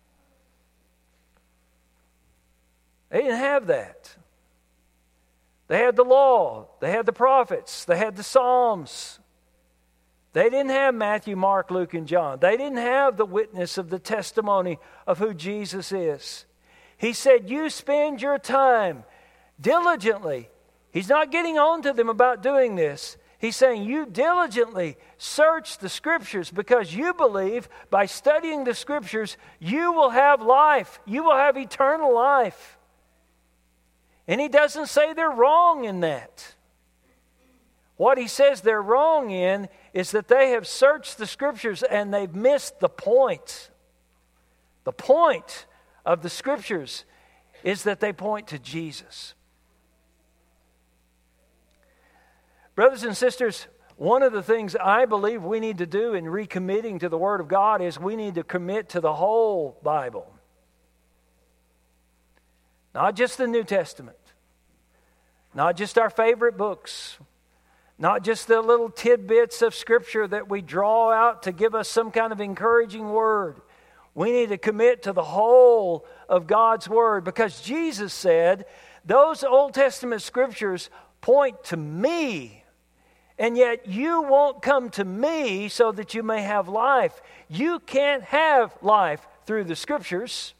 Speaker 6: They didn't have that. They had the law. They had the prophets. They had the Psalms. They didn't have Matthew, Mark, Luke, and John. They didn't have the witness of the testimony of who Jesus is. He said, you spend your time diligently. He's not getting on to them about doing this. He's saying you diligently search the Scriptures because you believe by studying the Scriptures you will have life. You will have eternal life. And he doesn't say they're wrong in that. What he says they're wrong in is that they have searched the Scriptures and they've missed the point. The point of the Scriptures is that they point to Jesus. Brothers and sisters, one of the things I believe we need to do in recommitting to the Word of God is we need to commit to the whole Bible. Not just the New Testament. Not just our favorite books. Not just the little tidbits of Scripture that we draw out to give us some kind of encouraging word. We need to commit to the whole of God's Word because Jesus said, those Old Testament Scriptures point to me. And yet you won't come to me so that you may have life. You can't have life through the Scriptures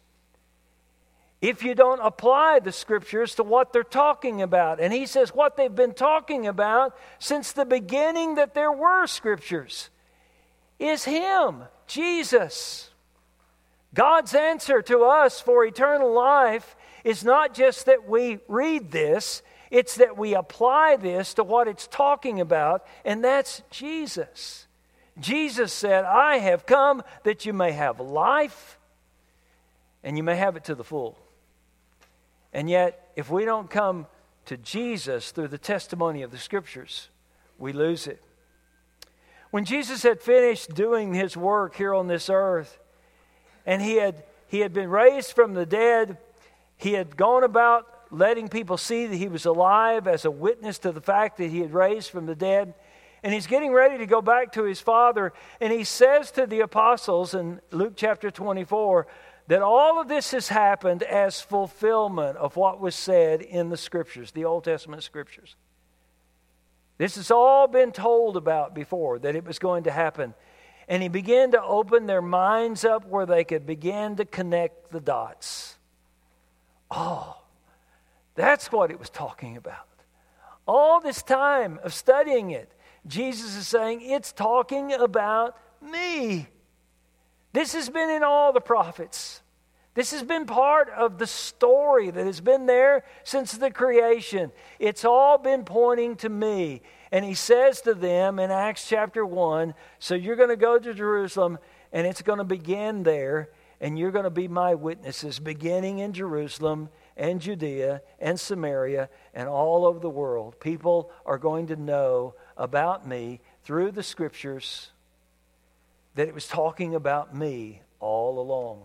Speaker 6: if you don't apply the Scriptures to what they're talking about. And he says what they've been talking about since the beginning that there were Scriptures is Him, Jesus. God's answer to us for eternal life is not just that we read this, it's that we apply this to what it's talking about, and that's Jesus. Jesus said, I have come that you may have life, and you may have it to the full. And yet, if we don't come to Jesus through the testimony of the Scriptures, we lose it. When Jesus had finished doing His work here on this earth, and he had been raised from the dead, He had gone about letting people see that He was alive as a witness to the fact that He had raised from the dead. And He's getting ready to go back to His Father. And He says to the apostles in Luke chapter 24 that all of this has happened as fulfillment of what was said in the Scriptures, the Old Testament Scriptures. This has all been told about before, that it was going to happen. And He began to open their minds up where they could begin to connect the dots. Oh, that's what it was talking about. All this time of studying it, Jesus is saying, it's talking about me. This has been in all the prophets. This has been part of the story that has been there since the creation. It's all been pointing to me. And He says to them in Acts chapter 1, so you're going to go to Jerusalem, and it's going to begin there, and you're going to be my witnesses, beginning in Jerusalem and Judea and Samaria and all over the world. People are going to know about me through the Scriptures that it was talking about me all along.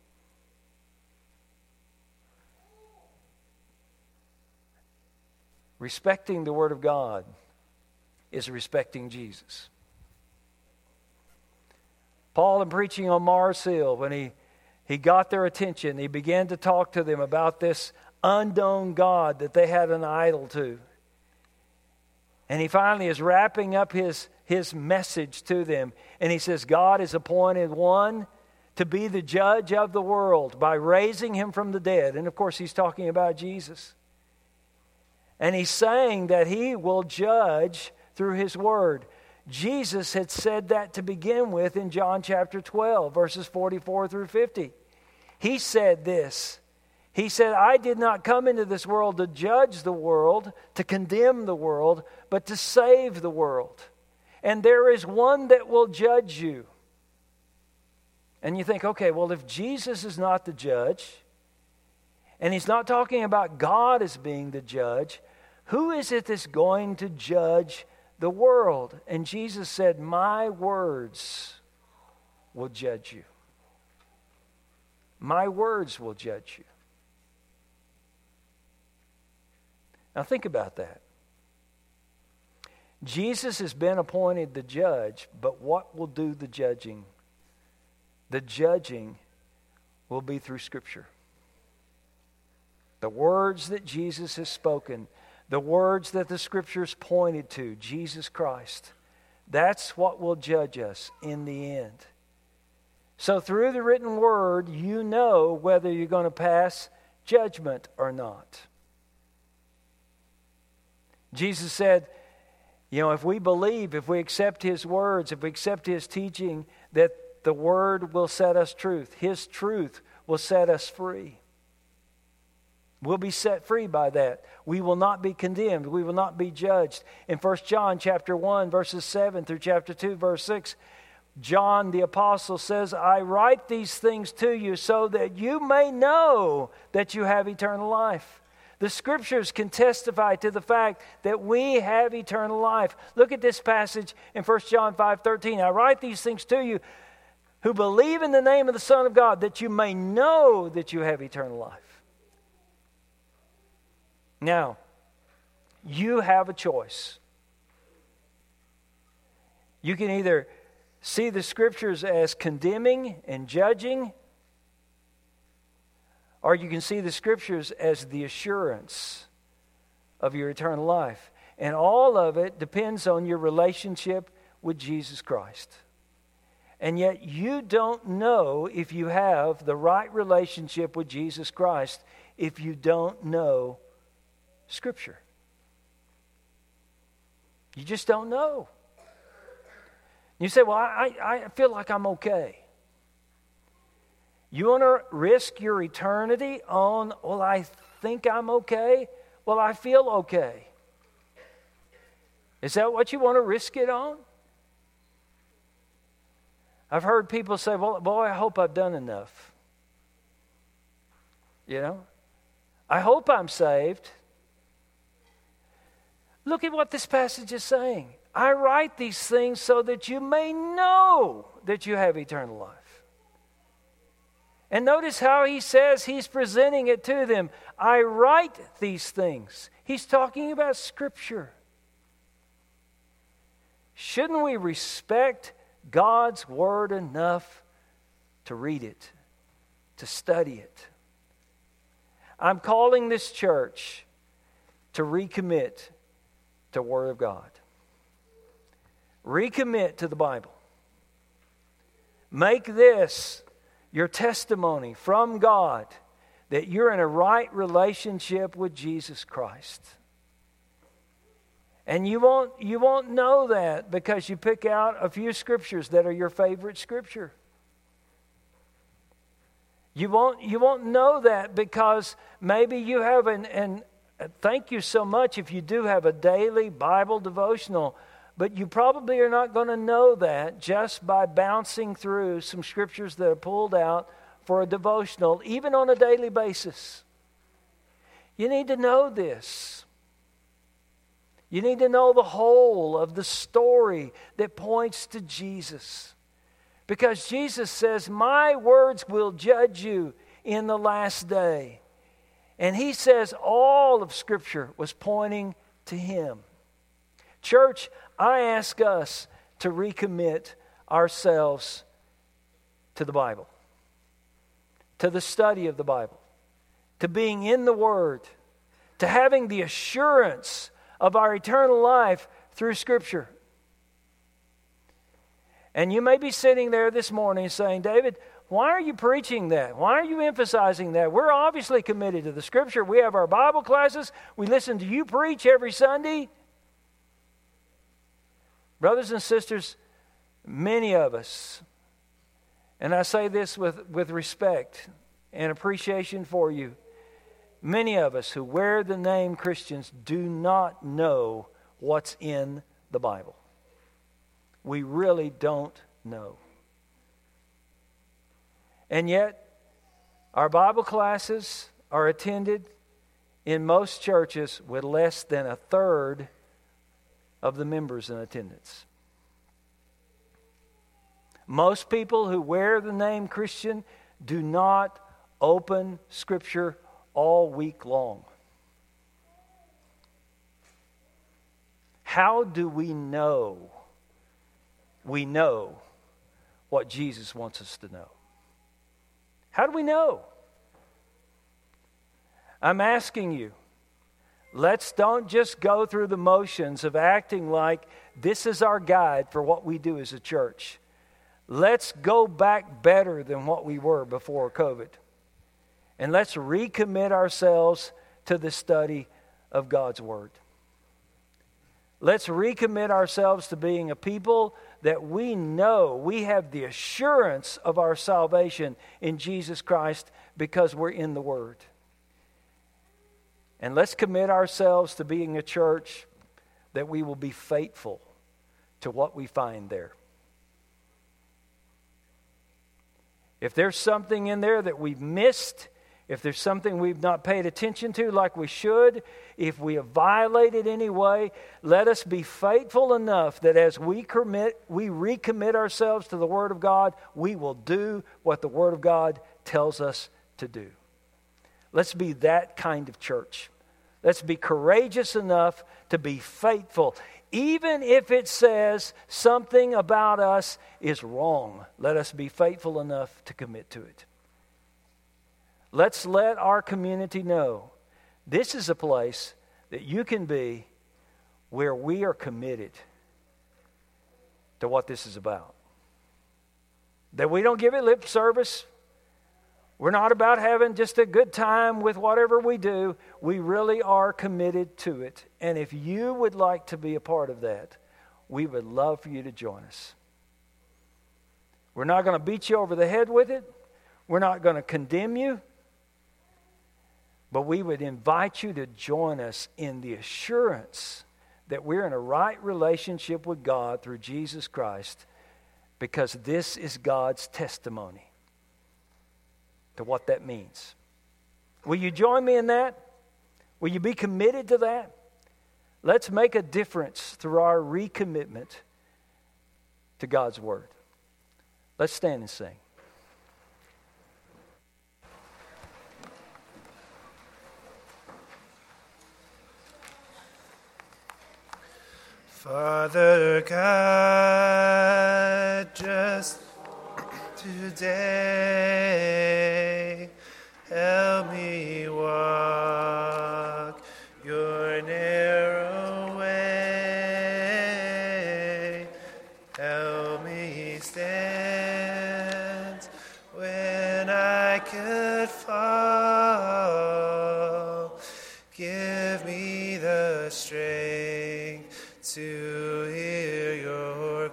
Speaker 6: Respecting the Word of God is respecting Jesus. Paul, in preaching on Mars Hill, when he got their attention. He began to talk to them about this unknown God that they had an idol to. And he finally is wrapping up his message to them. And he says, God has appointed one to be the judge of the world by raising him from the dead. And of course, he's talking about Jesus. And he's saying that he will judge through his word. Jesus had said that to begin with in John chapter 12, verses 44 through 50. He said this. He said, I did not come into this world to judge the world, to condemn the world, but to save the world. And there is one that will judge you. And you think, okay, well, if Jesus is not the judge, and he's not talking about God as being the judge, who is it that's going to judge the world? And Jesus said, my words will judge you. My words will judge you. Now think about that. Jesus has been appointed the judge, but what will do the judging? The judging will be through Scripture. The words that Jesus has spoken, the words that the Scriptures pointed to, Jesus Christ, that's what will judge us in the end. So through the written word, you know whether you're going to pass judgment or not. Jesus said, if we believe, if we accept his words, if we accept his teaching, that the word will set us truth. His truth will set us free. We'll be set free by that. We will not be condemned. We will not be judged. In 1 John chapter 1, verses 7 through chapter 2, verse 6, John the apostle says, I write these things to you so that you may know that you have eternal life. The Scriptures can testify to the fact that we have eternal life. Look at this passage in 1 John 5:13. I write these things to you who believe in the name of the Son of God, that you may know that you have eternal life. Now, you have a choice. You can either see the Scriptures as condemning and judging, or you can see the Scriptures as the assurance of your eternal life. And all of it depends on your relationship with Jesus Christ. And yet you don't know if you have the right relationship with Jesus Christ if you don't know Scripture. You just don't know. You say, well, I feel like I'm okay. You want to risk your eternity on, well, I think I'm okay? Well, I feel okay. Is that what you want to risk it on? I've heard people say, well, boy, I hope I've done enough. I hope I'm saved. Look at what this passage is saying. I write these things so that you may know that you have eternal life. And notice how he says he's presenting it to them. I write these things. He's talking about Scripture. Shouldn't we respect God's Word enough to read it, to study it? I'm calling this church to recommit to the Word of God. Recommit to the Bible. Make this your testimony from God that you're in a right relationship with Jesus Christ. And you won't know that because you pick out a few scriptures that are your favorite scripture. You won't know that because maybe you have and thank you so much if you do have a daily Bible devotional. But you probably are not going to know that just by bouncing through some scriptures that are pulled out for a devotional, even on a daily basis. You need to know this. You need to know the whole of the story that points to Jesus. Because Jesus says, my words will judge you in the last day. And he says all of Scripture was pointing to him. Church, I ask us to recommit ourselves to the Bible. to the study of the Bible, to being in the Word, to having the assurance of our eternal life through Scripture. And you may be sitting there this morning saying, David, why are you preaching that? Why are you emphasizing that? We're obviously committed to the Scripture. We have our Bible classes. We listen to you preach every Sunday. Brothers and sisters, many of us, and I say this with respect and appreciation for you, many of us who wear the name Christians do not know what's in the Bible. We really don't know. And yet, our Bible classes are attended in most churches with less than a third of the members in attendance. Most people who wear the name Christian do not open Scripture all week long. How do we know? We know what Jesus wants us to know. How do we know? I'm asking you, let's don't just go through the motions of acting like this is our guide for what we do as a church. Let's go back better than what we were before COVID. And let's recommit ourselves to the study of God's Word. Let's recommit ourselves to being a people that we know we have the assurance of our salvation in Jesus Christ because we're in the Word. And let's commit ourselves to being a church that we will be faithful to what we find there. If there's something in there that we've missed, if there's something we've not paid attention to like we should, if we have violated any way, let us be faithful enough that as we recommit ourselves to the Word of God, we will do what the Word of God tells us to do. Let's be that kind of church. Let's be courageous enough to be faithful. Even if it says something about us is wrong, let us be faithful enough to commit to it. Let's let our community know this is a place that you can be where we are committed to what this is about. That we don't give it lip service. We're not about having just a good time with whatever we do. We really are committed to it. And if you would like to be a part of that, we would love for you to join us. We're not going to beat you over the head with it. We're not going to condemn you. But we would invite you to join us in the assurance that we're in a right relationship with God through Jesus Christ, because this is God's testimony to what that means. Will you join me in that? Will you be committed to that? Let's make a difference through our recommitment to God's Word. Let's stand and sing.
Speaker 3: Father God, just today, help me walk your narrow way. Help me stand when I could fall. Give me the strength to hear your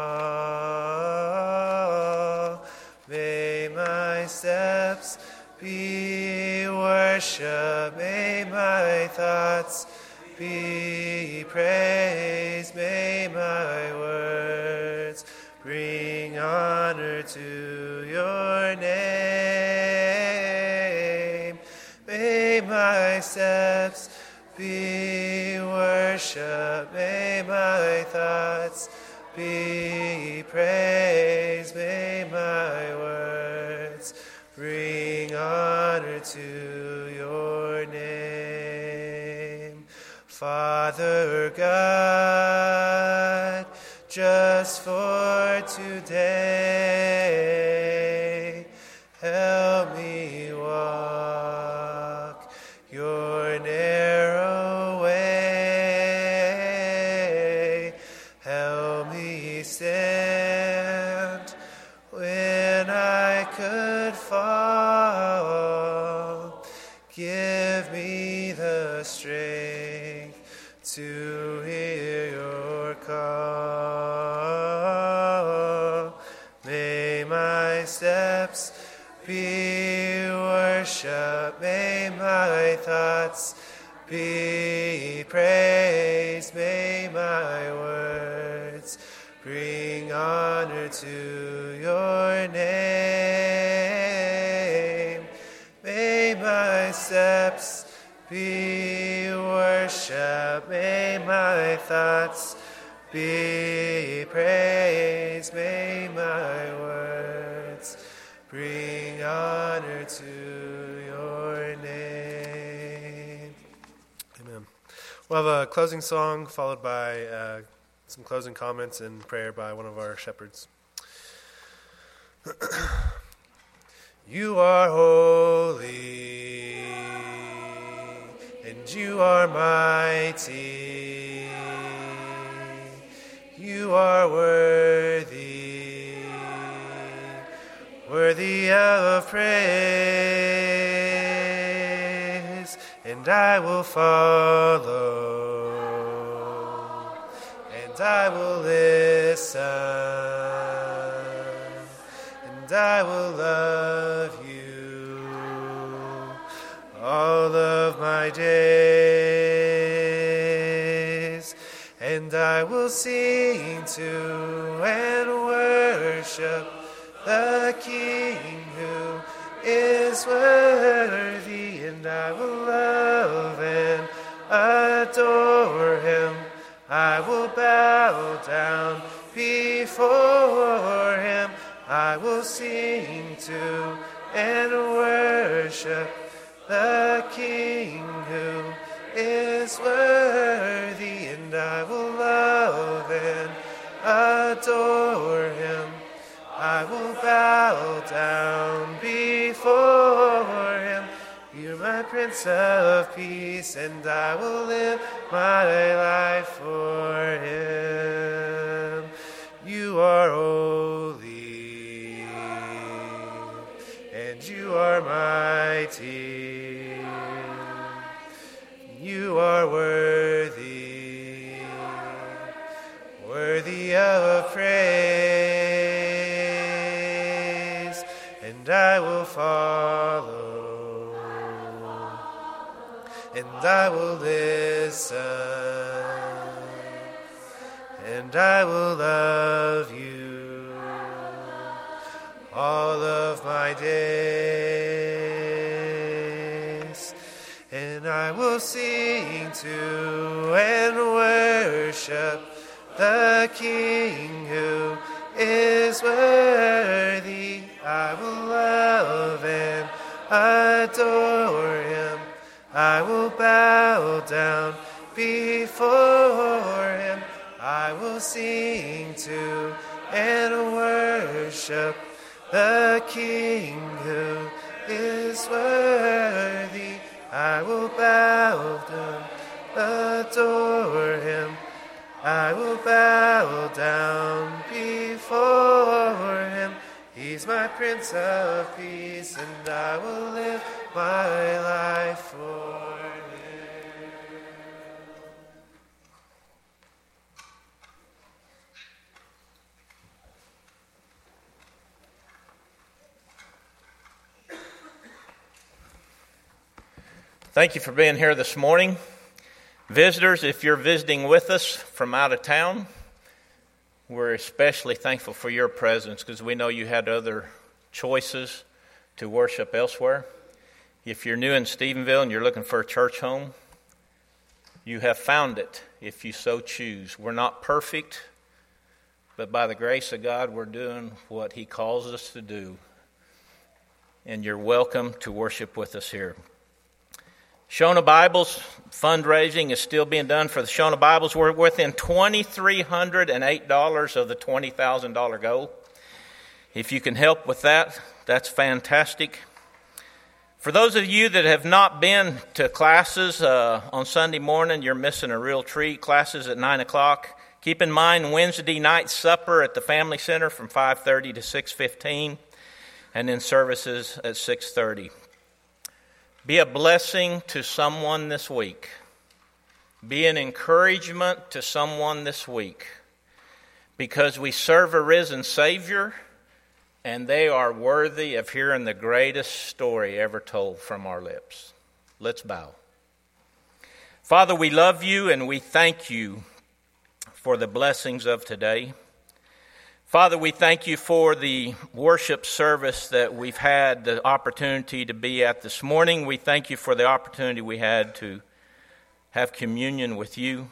Speaker 3: call. May my steps be worship, may my thoughts be praise, may my words bring honor to your name. May my steps be worship, may my thoughts be praise, may my words bring honor to your name. Father God, just for today, help me walk your narrow way. Help me stand when I could fall. Give me the strength to hear your call. May my steps be worship, may my thoughts be praise, may my words bring honor to your name. May my steps be worship, may my thoughts be praise, may my words bring honor to your name. Amen. We'll have a closing song followed by some closing comments and prayer by one of our shepherds. You are holy, and you are mighty. You are worthy, worthy of praise, and I will follow, and I will listen, and I will love you all of my days, and I will sing to and worship the King who is worthy, and I will love and adore him. I will bow down before him. I will sing to and worship the King who is worthy, and I will love and adore him. I will bow down before him. You're my Prince of Peace, and I will live my life for him. You are holy, and you are mighty. You are worthy, worthy of praise, and I will follow, and I will listen, and I will love you all of my days, and I will sing to and worship the King who is worthy. I will love and adore him. I will bow down before him. I will sing to and worship the King who is worthy. I will bow down, adore him. I will bow down before him. He's my Prince of Peace, and I will live my life for him.
Speaker 7: Thank you for being here this morning. Visitors, if you're visiting with us from out of town, we're especially thankful for your presence because we know you had other choices to worship elsewhere. If you're new in Stephenville and you're looking for a church home, you have found it if you so choose. We're not perfect, but by the grace of God, we're doing what He calls us to do. And you're welcome to worship with us here. Shona Bibles fundraising is still being done for the Shona Bibles. We're within $2,308 of the $20,000 goal. If you can help with that, That's fantastic. For those of you that have not been to classes on Sunday morning, you're missing a real treat. Classes at 9 o'clock. Keep in mind Wednesday night supper at the Family Center from 5:30 to 6:15, and then services at 6:30. Be a blessing to someone this week. Be an encouragement to someone this week, because we serve a risen Savior, and they are worthy of hearing the greatest story ever told from our lips. Let's bow. Father, we love you and we thank you for the blessings of today. Father, we thank you for the worship service that we've had the opportunity to be at this morning. We thank you for the opportunity we had to have communion with you.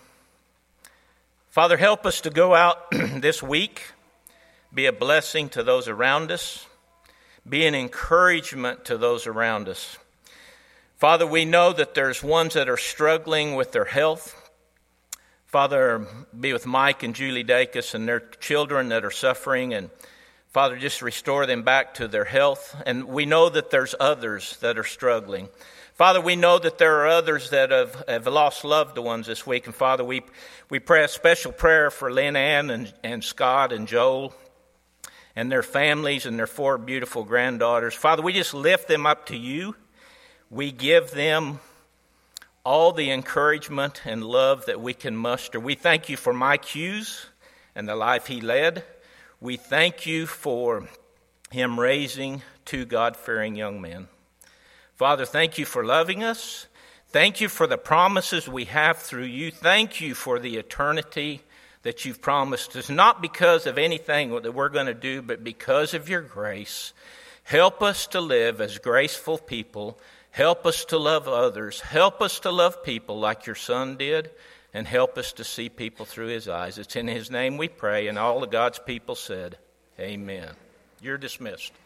Speaker 7: Father, help us to go out this week, be a blessing to those around us, be an encouragement to those around us. Father, we know that there's ones that are struggling with their health. Father, be with Mike and Julie Dacus and their children that are suffering, and Father, just restore them back to their health. And we know that there's others that are struggling. Father, we know that there are others that have lost loved ones this week. And Father, we pray a special prayer for Lynn Ann and Scott and Joel and their families and their 4 beautiful granddaughters. Father, we just lift them up to you. We give them all the encouragement and love that we can muster. We thank you for Mike Hughes and the life he led. We thank you for him raising 2 God-fearing young men. Father, thank you for loving us. Thank you for the promises we have through you. Thank you for the eternity that you've promised us, not because of anything that we're going to do, but because of your grace. Help us to live as graceful people. Help us to love others. Help us to love people like your Son did, and help us to see people through his eyes. It's in his name we pray, and all of God's people said, amen. You're dismissed.